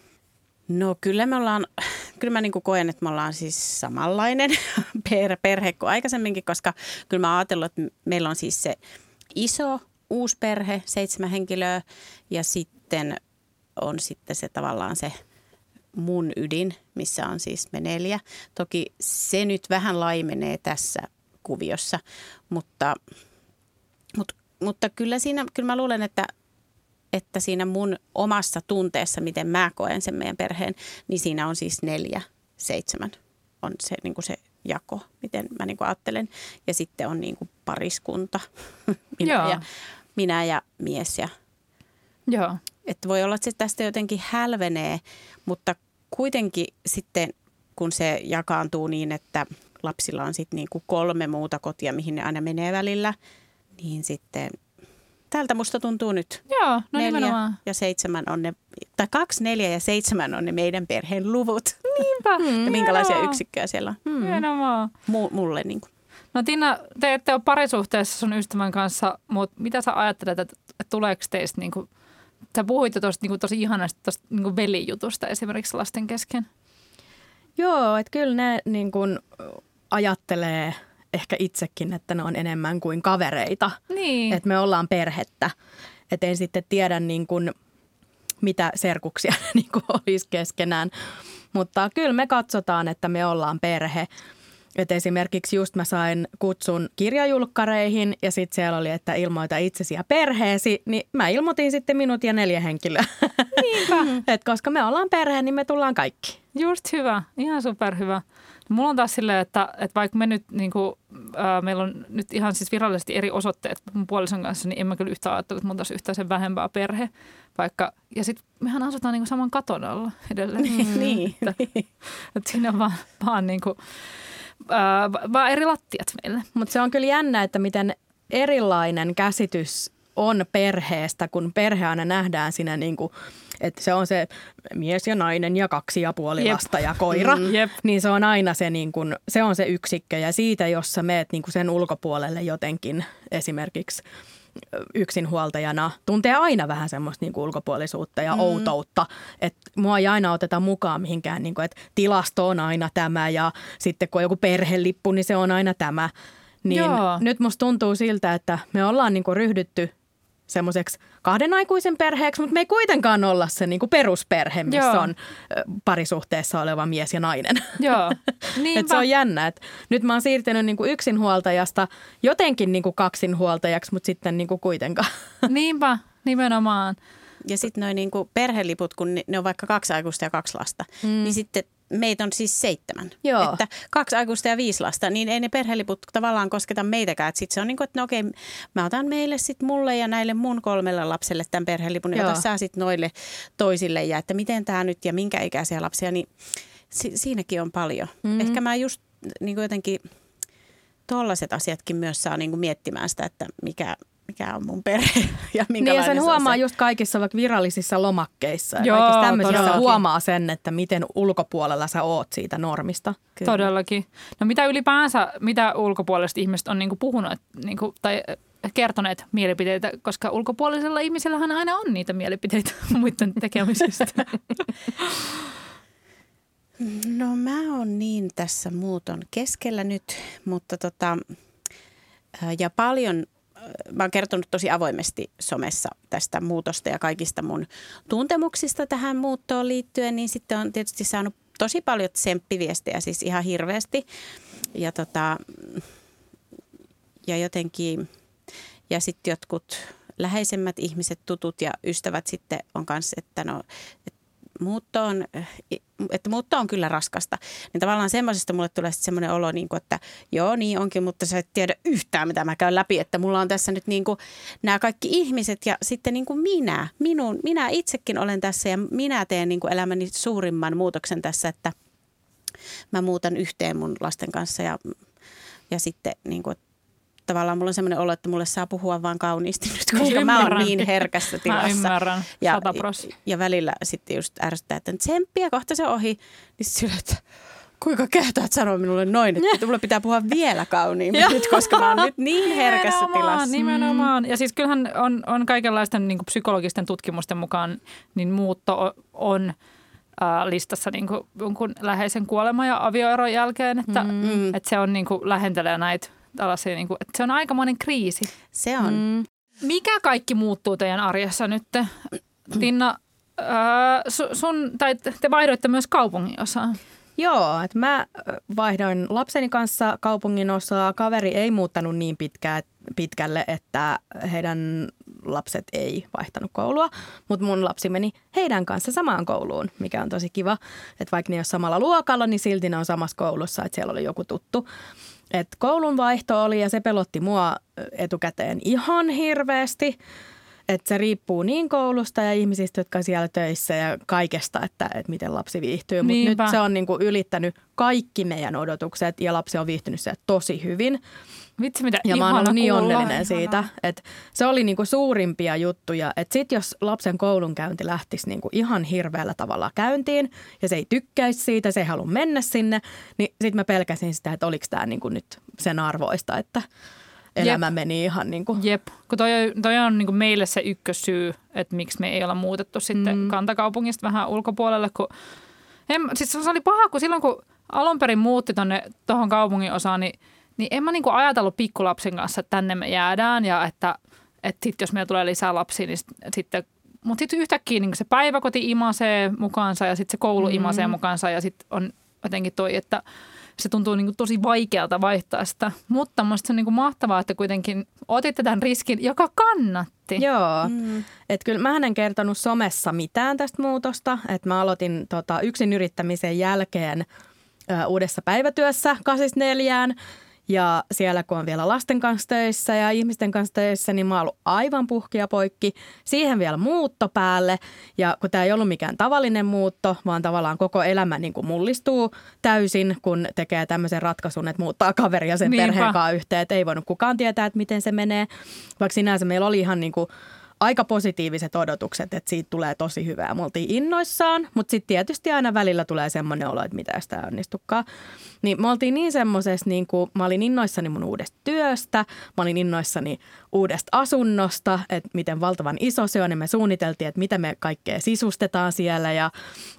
No kyllä me ollaan, kyllä mä niin kuin koen, että me ollaan siis samanlainen perhe kuin aikaisemminkin, koska kyllä mä oon ajatellut, että meillä on siis se iso uusi perhe, seitsemän henkilöä ja sitten on sitten se tavallaan se mun ydin, missä on siis me neljä. Toki se nyt vähän laimenee tässä kuviossa, mutta, mutta, mutta kyllä siinä, kyllä mä luulen, että että siinä mun omassa tunteessa, miten mä koen sen meidän perheen, niin siinä on siis neljä, seitsemän on se, niin kuin se jako, miten mä niin kuin ajattelen. Ja sitten on niin kuin pariskunta, minä, ja, minä ja mies. Ja, Joo. että voi olla, että se tästä jotenkin hälvenee, mutta kuitenkin sitten, kun se jakaantuu niin, että lapsilla on sitten niin kuin kolme muuta kotia, mihin ne aina menee välillä, niin sitten tältä musta tuntuu nyt. Joo, no neljä nimenomaan. Ja seitsemän on ne, tai kaksi, neljä ja seitsemän on ne meidän perheen luvut. Niinpä. Mm, ja minkälaisia joo. yksikköjä siellä on. Mm. Nimenomaan. M- mulle niin kuin. No Tiina, te ette ole parisuhteessa sun ystävän kanssa, mutta mitä sä ajattelet, että, että tuleeko teistä, niin kuin, sä puhuit jo tosta, niin kuin, tosi ihanasti tuosta niin velijutusta esimerkiksi lasten kesken. Joo, että kyllä ne niin kuin ajattelee ehkä itsekin, että ne on enemmän kuin kavereita. Niin. Että me ollaan perhettä. Että en sitten tiedä niin kuin, mitä serkuksia niin kuin olisi keskenään. Mutta kyllä me katsotaan, että me ollaan perhe. Että esimerkiksi just mä sain kutsun kirjajulkkareihin ja sitten siellä oli, että ilmoita itsesi ja perheesi. Niin mä ilmoitin sitten minut ja neljä henkilöä. Niinpä. Että koska me ollaan perhe, niin me tullaan kaikki. Just hyvä. Ihan superhyvä. Mulla on taas silleen, että, että vaikka me nyt, niin kuin, ää, meillä on nyt ihan siis virallisesti eri osoitteet mun puolison kanssa, niin en mä kyllä yhtään ajattele, että mulla on yhtään sen vähempää perhe. Vaikka, ja sitten mehän asutaan niin kuin saman katon alla edelleen. Mm. niin. Että, että siinä on vaan, vaan, niin kuin, ää, vaan eri lattiat meille. Mutta se on kyllä jännä, että miten erilainen käsitys on perheestä, kun perhe aina nähdään siinä niin kuin, että se on se mies ja nainen ja kaksi ja puoli Jep. lasta ja koira, Mm, jep. niin se on aina se, niin kuin, se on se yksikkö ja siitä, jos sä meet niin kuin sen ulkopuolelle jotenkin esimerkiksi yksinhuoltajana, tuntee aina vähän semmoista niin kuin ulkopuolisuutta ja mm. outoutta, että mua ei aina oteta mukaan mihinkään, niin kuin, että tilasto on aina tämä ja sitten kun on joku perhelippu, niin se on aina tämä. Niin Joo. nyt musta tuntuu siltä, että me ollaan niinku ryhdytty semmoiseksi kahden aikuisen perheeksi, mutta me ei kuitenkaan olla se niinku perusperhe, missä Joo. on ö, parisuhteessa oleva mies ja nainen. Joo, Et se on jännä, että nyt mä oon siirtynyt niinku yksinhuoltajasta jotenkin niinku kaksinhuoltajaksi, mutta sitten niinku kuitenkaan. Niinpä, nimenomaan. Ja sitten noin niinku perheliput, kun ne on vaikka kaksi aikuista ja kaksi lasta, mm. niin sitten meitä on siis seitsemän. Joo. Että kaksi aikuista ja viisi lasta, niin ei ne perheliput tavallaan kosketa meitäkään. Sitten se on niin kuin, että no okei, mä otan meille sitten mulle ja näille mun kolmelle lapselle tämän perhelipun. Ja ota sä sitten noille toisille ja että miten tämä nyt ja minkä ikäisiä lapsia, niin si- siinäkin on paljon. Mm-hmm. Ehkä mä just niin kuin jotenkin tollaiset asiatkin myös saa niin kuin miettimään sitä, että mikä... mikä on mun perhe ja minkälainen niin ja sen se huomaa on se. just kaikissa vaikka virallisissa lomakkeissa ja Joo, kaikissa tämmöisissä todellakin. huomaa sen, että miten ulkopuolella sä oot siitä normista. Kyllä. Todellakin. No mitä ylipäänsä, mitä ulkopuoliset ihmiset on niinku puhunut niinku, tai kertoneet mielipiteitä, koska ulkopuolisella ihmisellähän aina on niitä mielipiteitä muiden tekemisistä. No mä oon niin tässä muuton keskellä nyt, mutta tota, ja paljon, mä oon kertonut tosi avoimesti somessa tästä muutosta ja kaikista mun tuntemuksista tähän muuttoon liittyen, niin sitten on tietysti saanut tosi paljon tsemppiviestejä, siis ihan hirveästi. Ja, tota, ja jotenkin, ja sitten jotkut läheisemmät ihmiset, tutut ja ystävät sitten on kanssa, että no, että muutto on, että muutto on kyllä raskasta. Niin tavallaan semmoisesta mulle tulee sitten semmoinen olo, niin kuin, että joo niin onkin, mutta sä et tiedä yhtään mitä mä käyn läpi. Että mulla on tässä nyt niin kuin nämä kaikki ihmiset ja sitten niin kuin minä, minun, minä itsekin olen tässä ja minä teen niin kuin elämäni suurimman muutoksen tässä, että mä muutan yhteen mun lasten kanssa ja, ja sitten niin kuin, tavallaan mulla on semmoinen olo, että mulle saa puhua vaan kauniisti nyt, koska mä oon niin herkässä tilassa. Mä ymmärrän, ja, sata prosenttia. ja välillä sitten just ärsyttää, että tsemppiä, kohta se ohi. Niin sillä, että kuinka kehtaat sanoa minulle noin, että mulle pitää puhua vielä kauniimmin nyt, koska mä oon nyt niin herkässä tilassa. Nimenomaan. Ja siis kyllähän on, on kaikenlaisten niin kuin psykologisten tutkimusten mukaan, niin muutto on äh, listassa niin kuin jonkun läheisen kuoleman ja avioeron jälkeen, että, mm. että se on niin kuin lähentelee näitä tällaisia, niin kuin, että se on aikamoinen kriisi. Se on. Mm. Mikä kaikki muuttuu teidän arjessa nyt? Tinna, ää, sun, tai te vaihdoitte myös kaupungin osaan. Joo, että mä vaihdoin lapseni kanssa kaupungin osaa. Kaveri ei muuttanut niin pitkään, pitkälle, että heidän lapset ei vaihtanut koulua, mutta mun lapsi meni heidän kanssa samaan kouluun, mikä on tosi kiva. Että vaikka ne ei ole samalla luokalla, niin silti ne on samassa koulussa, että siellä oli joku tuttu. Et koulun vaihto oli ja se pelotti mua etukäteen ihan hirveästi, että se riippuu niin koulusta ja ihmisistä, jotka on siellä töissä ja kaikesta, että, että miten lapsi viihtyy. Mutta nyt se on niinku ylittänyt kaikki meidän odotukset ja lapsi on viihtynyt siellä tosi hyvin. Vitsi, mitä ja mä oon ollut niin onnellinen ihana. siitä, että se oli niinku suurimpia juttuja, että sit jos lapsen koulunkäynti lähtisi niinku ihan hirveällä tavalla käyntiin ja se ei tykkäisi siitä, se ei halua mennä sinne, niin sit mä pelkäsin sitä, että oliko tämä niinku nyt sen arvoista, että elämä Jep. meni ihan niin kuin. Jep, kun toi, toi on niin kuin meille se ykkössyy, että miksi me ei olla muutettu sitten mm. kantakaupungista vähän ulkopuolelle, kun en, siis se oli paha, kun silloin kun alun perin muutti tonne tuohon kaupungin osaan, niin Niin en mä niinku ajatellut pikkulapsen kanssa, että tänne me jäädään ja että, että sitten jos meillä tulee lisää lapsia, niin sitten, mutta sitten yhtäkkiä niin se päiväkoti imasee mukaansa ja sitten se koulu mm-hmm. imasee mukaansa ja sitten on jotenkin toi, että se tuntuu niinku tosi vaikealta vaihtaa sitä. Mutta musta se on niinku mahtavaa, että kuitenkin otitte tämän riskin, joka kannatti. Joo, mm. että kyllä mä en kertonut somessa mitään tästä muutosta, että mä aloitin tota, yksin yrittämisen jälkeen ö, uudessa päivätyössä kasista neljään. Ja siellä kun on vielä lasten kanssa töissä ja ihmisten kanssa töissä, niin mä oon ollut aivan puhkia poikki. Siihen vielä muutto päälle. Ja kun tämä ei ollut mikään tavallinen muutto, vaan tavallaan koko elämä niin kuin mullistuu täysin, kun tekee tämmöisen ratkaisun, että muuttaa kaveria sen Niinpä. perheen kanssa yhteen. Että ei voinut kukaan tietää, että miten se menee. Vaikka sinänsä meillä oli ihan niin kuin aika positiiviset odotukset, että siitä tulee tosi hyvää. Me oltiin innoissaan, mutta sitten tietysti aina välillä tulee semmoinen olo, että mitä sitä onnistukaan. Niin me oltiin niin semmoisessa, niin kuin mä olin innoissani mun uudesta työstä, mä olin innoissani uudesta asunnosta, että miten valtavan iso se on, ja me suunniteltiin, että mitä me kaikkea sisustetaan siellä, ja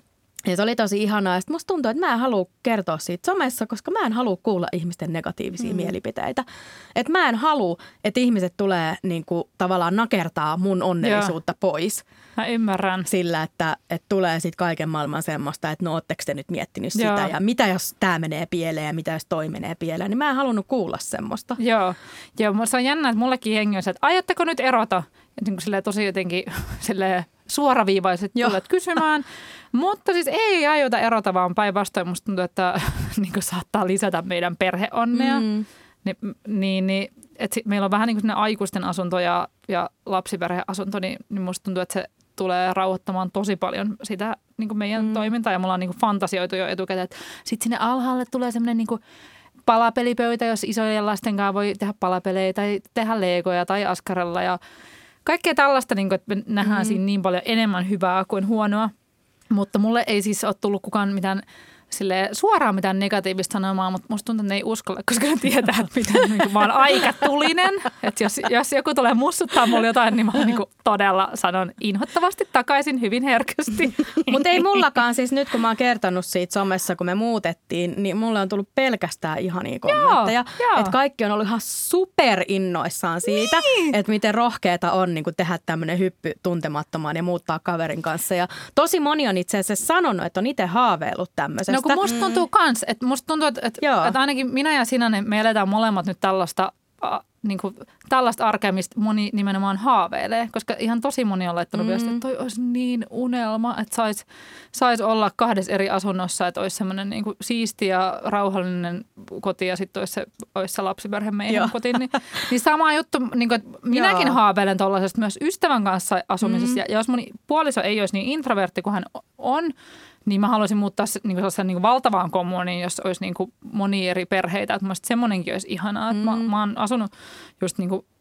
Ja se oli tosi ihanaa. Ja sitten musta tuntuu, että mä en halua kertoa siitä somessa, koska mä en halua kuulla ihmisten negatiivisia mm. mielipiteitä. Että mä en halua, että ihmiset tulee niin kuin, tavallaan nakertaa mun onnellisuutta Joo. pois. Mä ymmärrän. Sillä, että, että tulee sitten kaiken maailman semmoista, että no ootteko te nyt miettinyt Joo. sitä. Ja mitä jos tämä menee pieleen ja mitä jos toi menee pieleen. Niin mä en halunnut kuulla semmoista. Joo. Joo, se on jännä, että mullekin jengi on se, että aiotteko nyt erota? Ja niin kuin silleen tosi jotenkin silleen suoraviivaiset tulet kysymään. Mutta siis ei aiota erota, vaan päinvastoin musta tuntuu, että niin kuin saattaa lisätä meidän perheonnea. Mm. Ni, niin, niin, että sit meillä on vähän niin kuin aikuisten asunto ja, ja lapsiperheasunto, niin, niin musta tuntuu, että se tulee rauhoittamaan tosi paljon sitä niin kuin meidän mm. toimintaa. Ja mulla on niin kuin fantasioitu jo etukäteen, että sitten sinne alhaalle tulee semmoinen niin kuin palapelipöytä, jos isojen lasten kanssa voi tehdä palapelejä tai tehdä legoja tai askarella ja kaikkea tällaista, niin kuin, että me nähdään mm. siinä niin paljon enemmän hyvää kuin huonoa. Mutta mulle ei siis ole tullut kukaan mitään silleen, suoraan mitään negatiivista sanomaa, mutta musta tuntuu, että ne ei uskalla, koska ne tietää, että miten niin mä oon aika tulinen. Että jos, jos joku tulee mussuttaa mulle jotain, niin mä niin kuin todella sanon inhottavasti takaisin hyvin herkästi. Mutta ei mullakaan siis nyt, kun mä oon kertonut siitä somessa, kun me muutettiin, niin mulle on tullut pelkästään ihania kommentteja. Että kaikki on ollut ihan superinnoissaan siitä, niin. Että miten rohkeata on niin kuin tehdä tämmöinen hyppy tuntemattomaan ja muuttaa kaverin kanssa. Ja tosi moni on itse asiassa sanonut, että on itse haaveillut tämmöisestä. No kun musta tuntuu kans, että musta tuntuu, että, että, että ainakin minä ja sinä, niin me eletään molemmat nyt tällaista, äh, niin kuin, tällaista arkea, mistä moni nimenomaan haaveilee. Koska ihan tosi moni on laittanut mm. viestiä, että toi olisi niin unelma, että saisi sais olla kahdessa eri asunnossa, että olisi semmoinen niin kuin siisti ja rauhallinen koti ja sitten olisi se, olisi se lapsiperhe meidän koti. Niin, niin sama juttu, niin kuin, että minäkin Joo. haaveilen tuollaisesta myös ystävän kanssa asumisessa. Mm. Ja jos mun puoliso ei olisi niin introvertti kuin hän on, niin mä haluaisin muuttaa niin kuin niin kuin valtavaan kommuniin, jos olisi niin kuin monia eri perheitä. Että mielestäni semmoinenkin olisi ihanaa. Mm. Mä, mä oon asunut just niin kuin,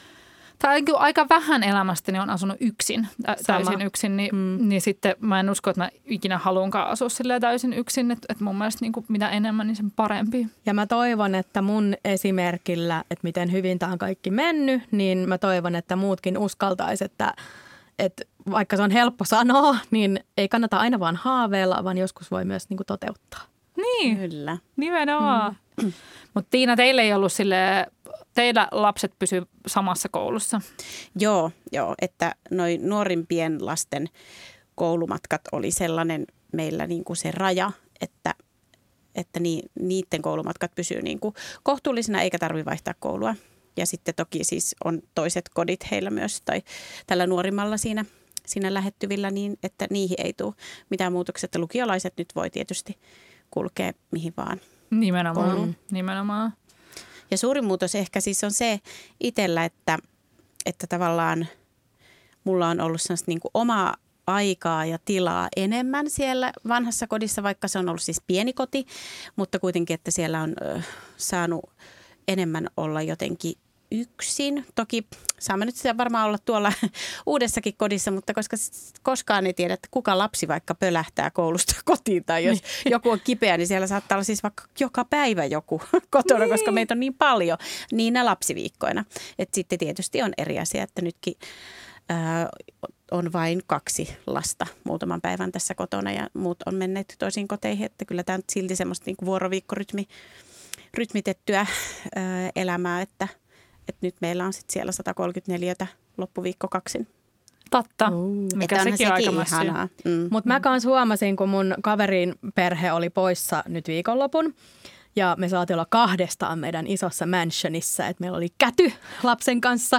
tai aika vähän elämästäni on asunut yksin, täysin Sama. yksin. Niin, mm. niin sitten mä en usko, että mä ikinä haluankaan asua silleen täysin yksin. Että, että mun mielestä niin kuin mitä enemmän, niin sen parempi. Ja mä toivon, että mun esimerkillä, että miten hyvin tämä on kaikki mennyt, niin mä toivon, että muutkin uskaltaisivat, että että vaikka se on helppo sanoa, niin ei kannata aina vaan haaveilla, vaan joskus voi myös niin kuin toteuttaa. Niin, Kyllä. Nimenomaan. Mm. Mutta Tiina, teillä ei ollut silleen, teillä lapset pysyvät samassa koulussa. Joo, joo, että noin nuorimpien lasten koulumatkat oli sellainen meillä niin kuin se raja, että, että ni, niiden koulumatkat pysyy niin kuin kohtuullisena eikä tarvitse vaihtaa koulua. Ja sitten toki siis on toiset kodit heillä myös tai tällä nuorimmalla siinä, siinä lähettyvillä niin, että niihin ei tule mitään muutoksia. Että lukiolaiset nyt voi tietysti kulkea mihin vaan. Nimenomaan, kouluun. Nimenomaan. Ja suurin muutos ehkä siis on se itsellä, että, että tavallaan mulla on ollut sellaista niin kuin omaa aikaa ja tilaa enemmän siellä vanhassa kodissa, vaikka se on ollut siis pieni koti, mutta kuitenkin, että siellä on ö, saanut enemmän olla jotenkin yksin. Toki saamme nyt sitä varmaan olla tuolla uudessakin kodissa, mutta koska koskaan ei tiedä, että kuka lapsi vaikka pölähtää koulusta kotiin tai jos joku on kipeä, niin siellä saattaa olla siis vaikka joka päivä joku kotona, niin. Koska meitä on niin paljon niinä lapsiviikkoina. Että sitten tietysti on eri asia, että nytkin ää, on vain kaksi lasta muutaman päivän tässä kotona ja muut on menneet toisiin koteihin, että kyllä tämä on silti semmoista niin kuin vuoroviikkorytmi rytmitettyä ö, elämää, että, että nyt meillä on sitten siellä sata kolmekymmentäneljä loppuviikko kaksin. Totta, mikä sekin on aika ihanaa. Mm. Mutta mä kans huomasin, kun mun kaverin perhe oli poissa nyt viikonlopun ja me saatiin olla kahdestaan meidän isossa mansionissa, että meillä oli käty lapsen kanssa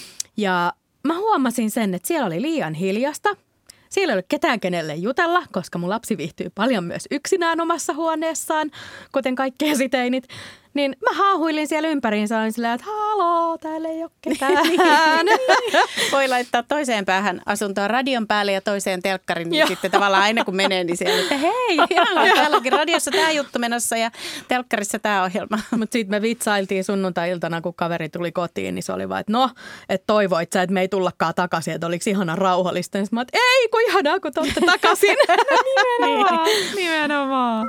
ja mä huomasin sen, että siellä oli liian hiljasta. Siellä ei ole ketään kenelle jutella, koska mun lapsi viihtyy paljon myös yksinään omassa huoneessaan, kuten kaikki esiteinit. Niin mä haahuilin siellä ympäriinsä, olin silleen, että haloo, täällä ei ole ketään. Voi laittaa toiseen päähän asuntoa radion päälle ja toiseen telkkarin, niin sitten tavallaan aina kun menee, niin siellä, että hei, ihan täälläkin radiossa tämä juttu menossa ja telkkarissa tämä ohjelma. Mutta sitten me vitsailtiin sunnuntai-iltana, kun kaveri tuli kotiin, niin se oli vaan, että no, että toivoit sä, että me ei tullakaan takaisin, että oliko ihana rauhallista. Ja mä että ei, kun ihanaa, kun te olette takaisin. Nimenomaan, nimenomaan.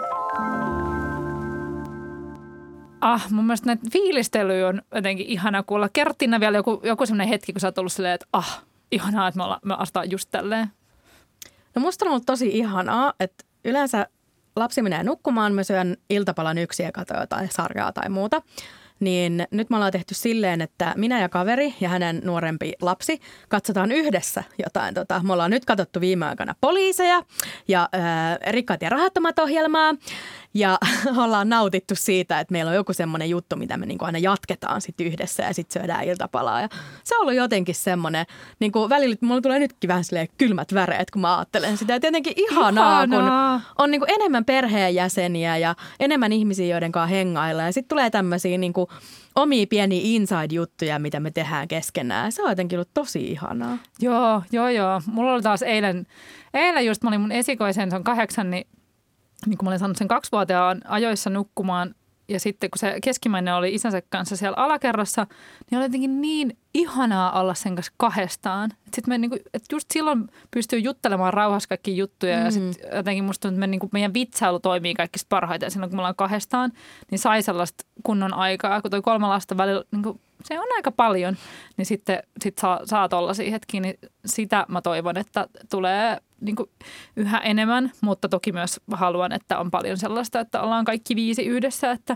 Ah, mun mielestä näitä fiilistelyjä on jotenkin ihana kuulla. Kerro Tinna vielä joku, joku sellainen hetki, kun sä oot ollut silleen, että ah, ihanaa, että me, olla, me astaan just tälleen. No musta on ollut tosi ihanaa, että yleensä lapsi menee nukkumaan, mä syön iltapalan yksin ja katson jotain sarjaa tai muuta. Niin nyt me ollaan tehty silleen, että minä ja kaveri ja hänen nuorempi lapsi katsotaan yhdessä jotain. Tota, me ollaan nyt katsottu viime aikoina Poliiseja ja ää, Rikkaat ja rahattomat -ohjelmaa. Ja ollaan nautittu siitä, että meillä on joku semmoinen juttu, mitä me niinku aina jatketaan sit yhdessä ja sitten syödään iltapalaa. Ja se on ollut jotenkin semmoinen, niinku välillä mulla tulee nytkin vähän silleen kylmät väreet, kun mä ajattelen sitä. Et jotenkin ihanaa, ihanaa. kun on niinku enemmän perheenjäseniä ja enemmän ihmisiä, joiden kanssa hengailla. Ja sitten tulee tämmöisiä niinku omia pieniä inside-juttuja, mitä me tehdään keskenään. Se on jotenkin ollut tosi ihanaa. Joo, joo, joo. Mulla oli taas eilen, eilen just, mä olin mun esikoisen, se on kahdeksan, niin niin kuin mä olin saanut sen kaksivuotiaan ajoissa nukkumaan ja sitten kun se keskimmäinen oli isänsä kanssa siellä alakerrassa, niin oli jotenkin niin ihanaa olla sen kanssa kahdestaan. Sitten me niin kuin, että just silloin pystyy juttelemaan rauhassa kaikkia juttuja mm. ja sitten jotenkin musta tuntuu, että me, niin kuin meidän vitsailu toimii kaikista parhaiten silloin, kun me ollaan kahdestaan, niin sai sellaista kunnon aikaa, kun toi kolme lasta välillä, niin kuin, se on aika paljon, niin sitten sit saa, saa tollaisia hetkiä, niin sitä mä toivon, että tulee niin kuin yhä enemmän, mutta toki myös haluan, että on paljon sellaista, että ollaan kaikki viisi yhdessä, että,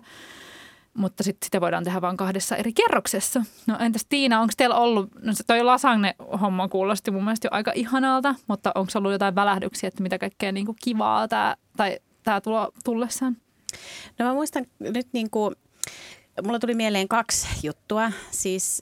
mutta sitten sitä voidaan tehdä vain kahdessa eri kerroksessa. No entäs Tiina, onko teillä ollut, no se toi lasagne-homma kuulosti mun mielestä jo aika ihanalta, mutta onko ollut jotain välähdyksiä, että mitä kaikkea niin kuin kivaa tämä, tai tämä tulo tullessaan? No mä muistan nyt niin kuin, mulla tuli mieleen kaksi juttua, siis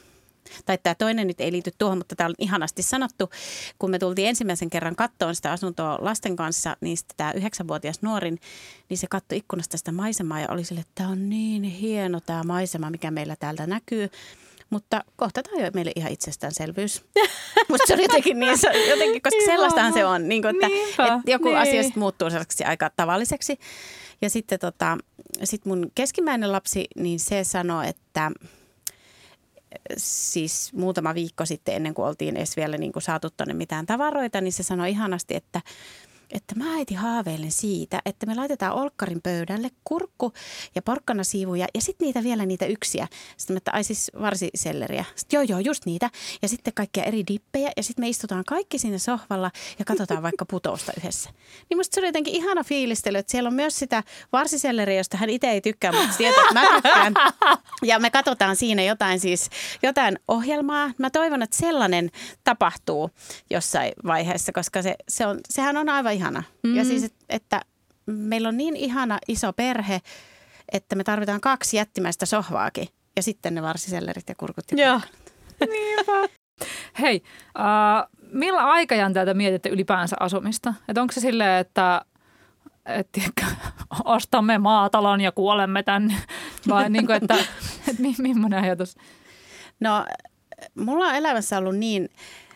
tai tämä toinen nyt ei liity tuohon, mutta tämä on ihanasti sanottu. Kun me tultiin ensimmäisen kerran kattoon sitä asuntoa lasten kanssa, niin sitten tämä yhdeksänvuotias nuorin, niin se katsoi ikkunasta sitä maisemaa ja oli sille, että tämä on niin hieno tämä maisema, mikä meillä täältä näkyy. Mutta kohta tämä on jo meille ihan itsestäänselvyys. Musta se on jotenkin niin, jotenkin, koska sellaistahan se on, niin kuin, että, että joku niin. asia muuttuu sellaiseksi aika tavalliseksi. Ja sitten tota, sit mun keskimmäinen lapsi, niin se sanoi, että siis muutama viikko sitten ennen kuin oltiin edes vielä niin kuin saatu tuonne mitään tavaroita, niin se sanoi ihanasti, että, että mä äiti haaveilen siitä, että me laitetaan olkkarin pöydälle kurkku ja porkkanasiivuja ja sitten niitä vielä niitä yksiä. Sitten mä, että ai siis varsiselleriä. Sitten joo joo, just niitä. Ja sitten kaikkia eri dippejä ja sitten me istutaan kaikki siinä sohvalla ja katsotaan vaikka Putousta yhdessä. Niin musta se oli jotenkin ihana fiilistely, että siellä on myös sitä varsiselleriä, josta hän itse ei tykkää, mutta tietää, että mä tykkään. Ja me katsotaan siinä jotain siis, jotain ohjelmaa. Mä toivon, että sellainen tapahtuu jossain vaiheessa, koska se, se on, sehän on aivan ihana. Mm-hmm. Ja siis, että meillä on niin ihana iso perhe, että me tarvitaan kaksi jättimäistä sohvaakin. Ja sitten ne varsisellerit ja kurkut ja Joo. Niinpä. Hei, uh, millä aikajänteeltä mietitte ylipäänsä asumista? Että onko se silleen, että et, ostamme maatalon ja kuolemme tänne? Vai niin kuin, että, että millainen ajatus? No, mulla on elämässä ollut niin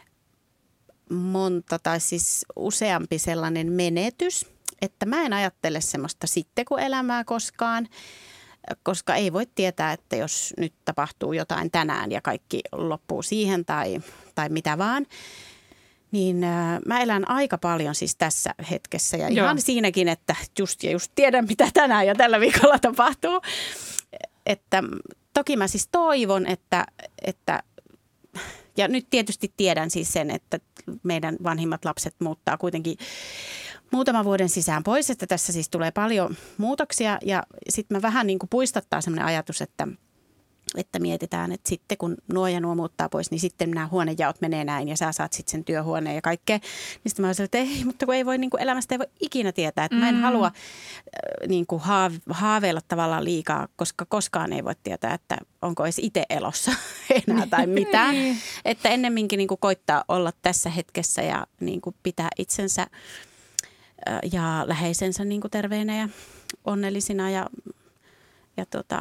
monta tai siis useampi sellainen menetys, että mä en ajattele semmoista sitten kun elämää koskaan, koska ei voi tietää, että jos nyt tapahtuu jotain tänään ja kaikki loppuu siihen tai, tai mitä vaan, niin äh, mä elän aika paljon siis tässä hetkessä ja ihan Joo. siinäkin, että just ja just tiedän, mitä tänään ja tällä viikolla tapahtuu. Että toki mä siis toivon, että, että ja nyt tietysti tiedän siis sen, että meidän vanhimmat lapset muuttaa kuitenkin muutaman vuoden sisään pois, että tässä siis tulee paljon muutoksia ja sitten mä vähän niin kuin puistattaa semmoinen ajatus, että, että mietitään, että sitten kun nuo ja nuo muuttaa pois, niin sitten nämä huonejaot menee näin ja sä saat sitten sen työhuoneen ja kaikkea. Niin sitten mä olisin, että ei, mutta kun ei voi niin kuin elämästä ei voi ikinä tietää, että mä en mm. halua äh, niin kuin haaveilla tavallaan liikaa, koska koskaan ei voi tietää, että onko edes itse elossa enää tai mitään. Että ennemminkin niin kuin koittaa olla tässä hetkessä ja niin kuin pitää itsensä ja läheisensä niin kuin terveinä ja onnellisina ja, ja tota,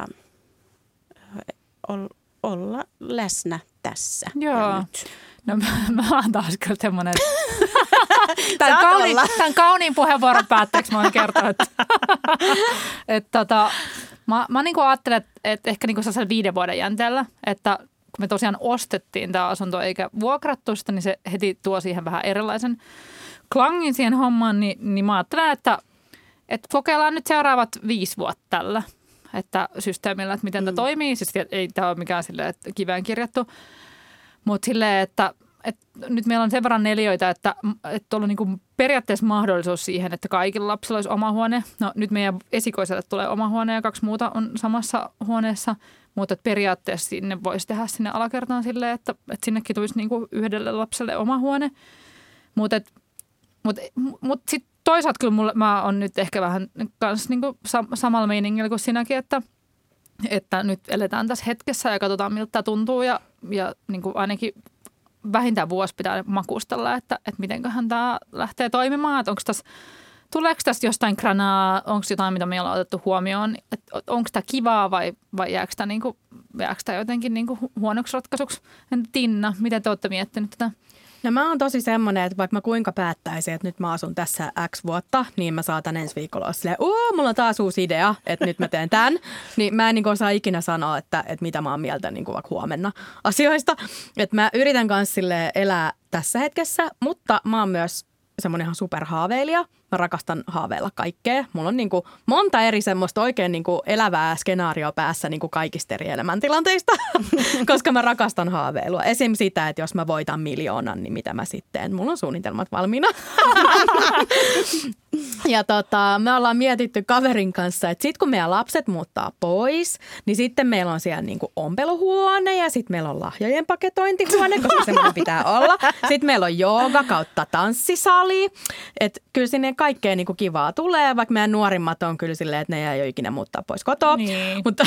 olla läsnä tässä. Joo. No mä, mä oon taas kyllä semmoinen, tämän, kauniin, tämän kauniin puheenvuoron päätteeksi mä voin kertoa, että, että tota, mä, mä niin kuin ajattelen, että, että ehkä niin kuin sellaisella viiden vuoden jänteellä, että kun me tosiaan ostettiin tämä asunto eikä vuokrattu sitä, niin se heti tuo siihen vähän erilaisen klangin siihen hommaan, niin, niin mä ajattelen, että, että kokeillaan nyt seuraavat viisi vuotta tällä että systeemillä, että miten mm. tämä toimii. Siis ei tämä ole mikään silleen, että kiveen kirjattu, mutta silleen, että, että nyt meillä on sen verran neliöitä, että, että on niin kuin periaatteessa mahdollisuus siihen, että kaikilla lapsilla olisi oma huone. No nyt meidän esikoiselle tulee oma huone ja kaksi muuta on samassa huoneessa, mutta periaatteessa sinne voisi tehdä sinne alakertaan silleen, että, että sinnekin tulisi niin kuin yhdelle lapselle oma huone. Mutta mut, mut sitten toisaalta kyllä mulla, mä oon nyt ehkä vähän kans niin kuin sam- samalla meiningillä kuin sinäkin, että, että nyt eletään tässä hetkessä ja katsotaan miltä tämä tuntuu ja, ja niin kuin ainakin vähintään vuosi pitää makustella, että, että mitenköhän tämä lähtee toimimaan, että onko tässä, tuleeko tässä jostain kranaa, onko jotain, mitä me ollaan otettu huomioon, että onko tämä kivaa vai, vai jääkö tämä, niin kuin, jääkö tämä jotenkin niin kuin huonoksi ratkaisuksi. Entä Tinna, miten te olette miettinyt tätä? No mä oon tosi semmoinen, että vaikka mä kuinka päättäisin, että nyt mä asun tässä X vuotta, niin mä saatan ensi viikolla olla silleen, uu, mulla on taas uusi idea, että nyt mä teen tämän. Niin mä en niin kuin osaa ikinä sanoa, että, että mitä mä oon mieltä niin kuin vaikka huomenna asioista. Että mä yritän kanssa silleen elää tässä hetkessä, mutta mä oon myös semmoinen ihan superhaaveilija. Mä rakastan haaveilla kaikkea. Mulla on niin kuin monta eri semmoista oikein niin kuin elävää skenaarioa päässä niin kuin kaikista eri elämäntilanteista, koska mä rakastan haaveilua. Esim. Sitä, että jos mä voitan miljoonan, niin mitä mä sitten. Mulla on suunnitelmat valmiina. Ja tota, me ollaan mietitty kaverin kanssa, että sit kun meidän lapset muuttaa pois, niin sitten meillä on siellä niin kuin ompeluhuone ja sitten meillä on lahjojen paketointihuone, koska semmoinen pitää olla. Sitten meillä on jooga kautta tanssisali. Että kyllä sinne kaikkea niin kuin kivaa tulee, vaikka meidän nuorimmat on kyllä silleen, että ne ei ole ikinä muuttaa pois kotoa. Niin. Mutta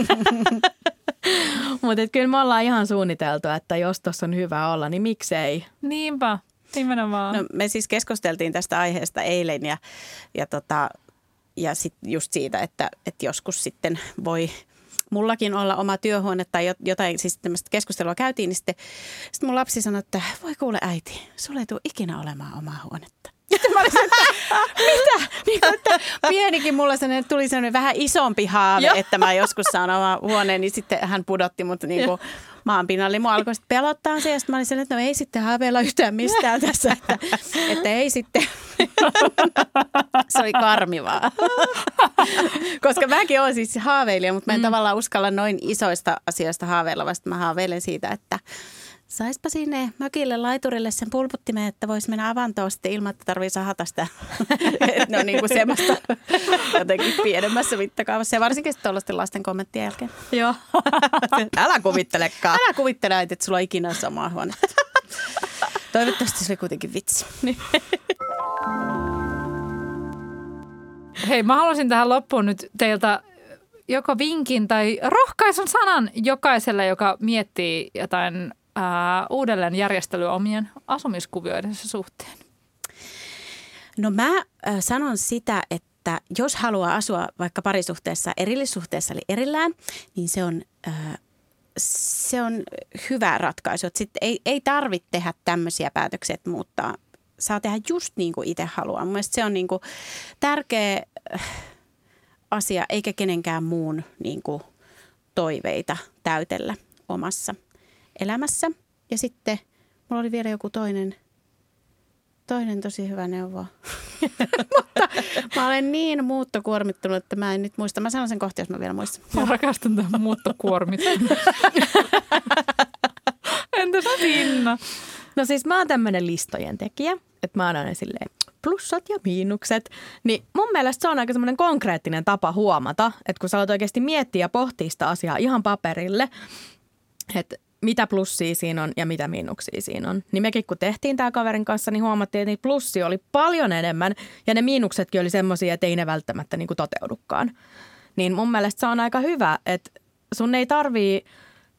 Mutta kyllä me ollaan ihan suunniteltu, että jos tuossa on hyvä olla, niin miksei. Niinpä. Nimenomaan. No, me siis keskusteltiin tästä aiheesta eilen ja, ja, tota, ja sit just siitä, että, että joskus sitten voi mullakin olla oma työhuone tai jotain, siis tämmöistä keskustelua käytiin, niin sitten, sitten mun lapsi sanoi, että voi kuule äiti, sulla ei tule ikinä olemaan omaa huonetta. Sitten mä olisin, että mitä? Niin, että pienikin mulla sellainen, tuli sellainen vähän isompi haave, että mä joskus saan oma huoneen, niin sitten hän pudotti mut niin kuin maan pinnalle. Mua alkoi sitten pelottaa se ja sitten mä olin sellainen, että no ei sitten haaveilla yhtään mistään tässä, että, että ei sitten. Se oli karmivaa. Koska mäkin olen siis haaveilija, mutta mä en mm. tavallaan uskalla noin isoista asioista haaveilla, vasta mä haaveilen siitä, että saispa sinne mökille laiturille sen pulputtimen, että voisi mennä avantoon sitten ilman, että tarvii sahata sitä. Että ne on niin kuin semmoista jotenkin pienemmässä mittakaavassa. Ja varsinkin sitten tuollaisten lasten kommenttien jälkeen. Joo. Älä kuvittelekaan. Älä kuvittele, että sulla on ikinä samaa huonetta. Toivottavasti se oli kuitenkin vitsi. Hei, mä haluaisin tähän loppuun nyt teiltä joko vinkin tai rohkaisun sanan jokaiselle, joka miettii jotain ää, uudelleen järjestelyä omien asumiskuvioidensa suhteen. No mä äh, sanon sitä, että jos haluaa asua vaikka parisuhteessa, erillissuhteessa eli erillään, niin se on, äh, se on hyvä ratkaisu. Sitten ei, ei tarvitse tehdä tämmöisiä päätöksiä, että muuttaa. Saa tehdä just niin kuin itse haluaa. Mun mielestä se on niin kuin tärkeä asia, eikä kenenkään muun niin kuin toiveita täytellä omassa elämässä. Ja sitten mulla oli vielä joku toinen, toinen tosi hyvä neuvo. Mutta mä olen niin muuttokuormittunut, että mä en nyt muista. Mä sanon sen kohta, jos mä vielä muistan. Mä rakastan tämän muuttokuormittunut. Entäs Tinna? No siis mä oon tämmönen listojen tekijä, että mä oon aina silleen plussat ja miinukset. Niin mun mielestä se on aika semmoinen konkreettinen tapa huomata, että kun sä olet oikeasti miettiä ja pohtia sitä asiaa ihan paperille, että mitä plussia siinä on ja mitä miinuksia siinä on. Niin mekin kun tehtiin tää kaverin kanssa, niin huomattiin, että niitä plussia oli paljon enemmän ja ne miinuksetkin oli semmoisia, että ei ne välttämättä niin kuin toteudukaan. Niin mun mielestä se on aika hyvä, että sun ei tarvii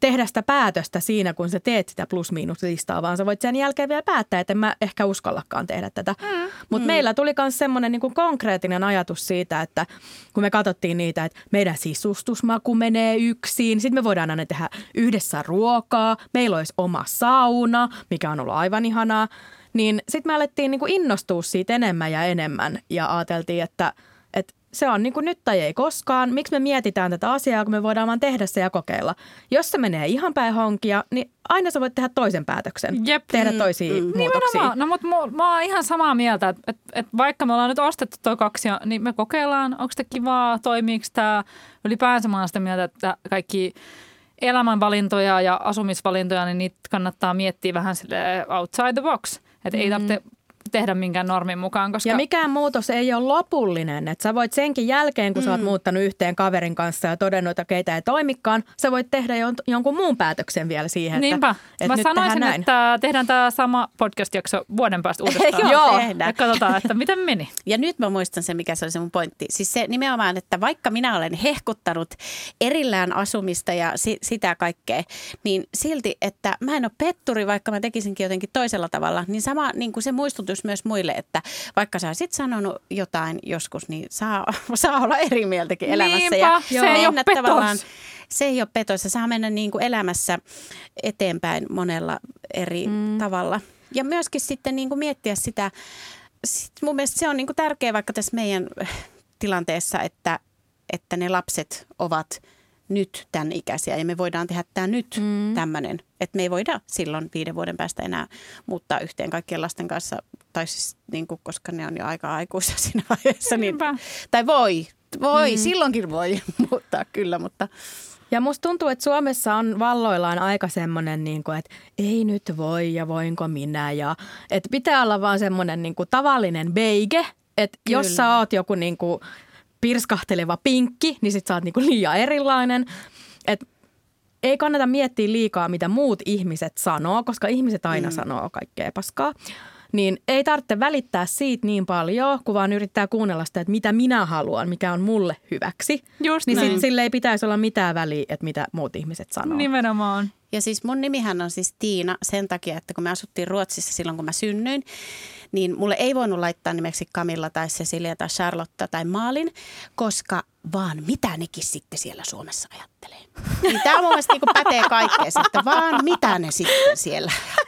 tehdä sitä päätöstä siinä, kun sä teet sitä plus-miinus-listaa, vaan sä voit sen jälkeen vielä päättää, että en mä ehkä uskallakaan tehdä tätä. Mm. Mutta mm. meillä tuli myös semmoinen niin kuin konkreettinen ajatus siitä, että kun me katsottiin niitä, että meidän sisustusmaku menee yksin, sitten me voidaan aina tehdä yhdessä ruokaa, meillä olisi oma sauna, mikä on ollut aivan ihanaa, niin sitten me alettiin niin kuin innostua siitä enemmän ja enemmän ja ajateltiin, että, että se on niin kuin nyt tai ei koskaan. Miksi me mietitään tätä asiaa, kun me voidaan vaan tehdä se ja kokeilla. Jos se menee ihan päin honkia, niin aina sä voit tehdä toisen päätöksen. Jep. Tehdä toisia mm. muutoksia. Nimenomaan. No mutta mä, mä oon ihan samaa mieltä, että, että, että vaikka me ollaan nyt ostettu toi kaksi, niin me kokeillaan, onko sitä kivaa, toimiiko tämä. Ylipäänsä mä oon sitä mieltä, että kaikki elämänvalintoja ja asumisvalintoja, niin niitä kannattaa miettiä vähän sille outside the box. Että mm. ei tarvitse tehdä minkään normin mukaan. Koska ja mikään muutos ei ole lopullinen. Että sä voit senkin jälkeen, kun mm. sä oot muuttanut yhteen kaverin kanssa ja todennut, että keitä ei toimikaan, sä voit tehdä jon- jonkun muun päätöksen vielä siihen, Niinpä. että, että mä nyt sanoisin, näin. että tehdään tämä sama podcast-jakso vuoden päästä uudestaan. Joo, tehdään. Ja katsotaan, että miten meni. Ja nyt mä muistan se, mikä se oli se mun pointti. Siis se nimenomaan, että vaikka minä olen hehkuttanut erillään asumista ja si- sitä kaikkea, niin silti, että mä en ole petturi, vaikka mä tekisinkin jotenkin toisella tavalla, niin sama niin kuin se muistutus myös muille, että vaikka sä olisit sanonut jotain joskus, niin saa, saa olla eri mieltäkin elämässä. Niinpä, ja se ei ole petos. Se ei ole petos. Se saa mennä niin kuin elämässä eteenpäin monella eri mm. tavalla. Ja myöskin sitten niin kuin miettiä sitä, sit mun mielestä se on niin kuin tärkeää vaikka tässä meidän tilanteessa, että, että ne lapset ovat nyt tämän ikäisiä ja me voidaan tehdä tämä nyt mm. tämmöinen, että me ei voida silloin viiden vuoden päästä enää muuttaa yhteen kaikkien lasten kanssa, tai siis niin kuin, koska ne on jo aika aikuisia siinä vaiheessa. Niin, tai voi, voi, mm. silloinkin voi muuttaa kyllä, mutta... Ja musta tuntuu, että Suomessa on valloillaan aika semmoinen, niin kuin, että ei nyt voi ja voinko minä. Ja, että pitää olla vaan semmoinen niin kuin tavallinen beige, että kyllä. Jos sä oot joku niin kuin pirskahteleva pinkki, niin sit sä oot niin kuin liian erilainen. Et ei kannata miettiä liikaa, mitä muut ihmiset sanoo, koska ihmiset aina mm. sanoo kaikkea paskaa. Niin ei tarvitse välittää siitä niin paljon, kun vaan yrittää kuunnella sitä, että mitä minä haluan, mikä on mulle hyväksi. Just niin näin. sit sille ei pitäisi olla mitään väliä, että mitä muut ihmiset sanoo. Nimenomaan. Ja siis mun nimihän on siis Tiina sen takia, että kun me asuttiin Ruotsissa silloin, kun mä synnyin, niin mulle ei voinut laittaa nimeksi Camilla tai Cecilia tai Charlotte tai Malin, koska vaan mitä nekin sitten siellä Suomessa ajattelee. Niin tämä mun mielestä niin pätee kaikkeen, että vaan mitä ne sitten siellä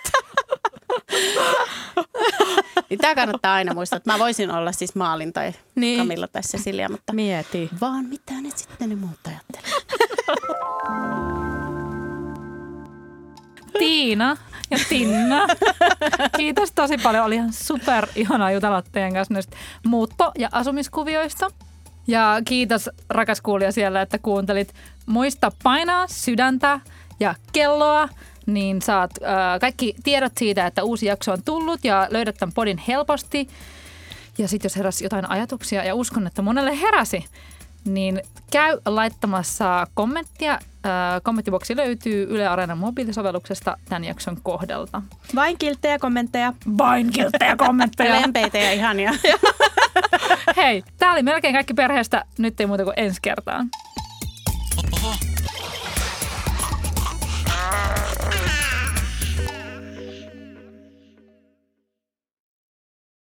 niin tämä kannattaa aina muistaa, että mä voisin olla siis Maalin tai niin. Camilla tai Cecilia, mutta mieti. Vaan mitä ne sitten ne muut ajattelee. Tiina ja Tinna. Kiitos tosi paljon. Oli ihan super ihanaa jutella teidän kanssa näistä muutto- ja asumiskuvioista. Ja kiitos rakas kuulija siellä, että kuuntelit. Muista painaa sydäntä ja kelloa, niin saat äh, kaikki tiedot siitä, että uusi jakso on tullut ja löydät tämän podin helposti. Ja sitten jos heräsi jotain ajatuksia ja uskon, että monelle heräsi, niin käy laittamassa kommenttia. Äh, kommenttiboksi löytyy Yle Areenan mobiilisovelluksesta tämän jakson kohdalta. Vain kilttejä kommentteja. Vain kilttejä kommentteja. Lempeitä ja ihania. Hei, tää oli melkein kaikki perheestä. Nyt ei muuta kuin ensi kertaan.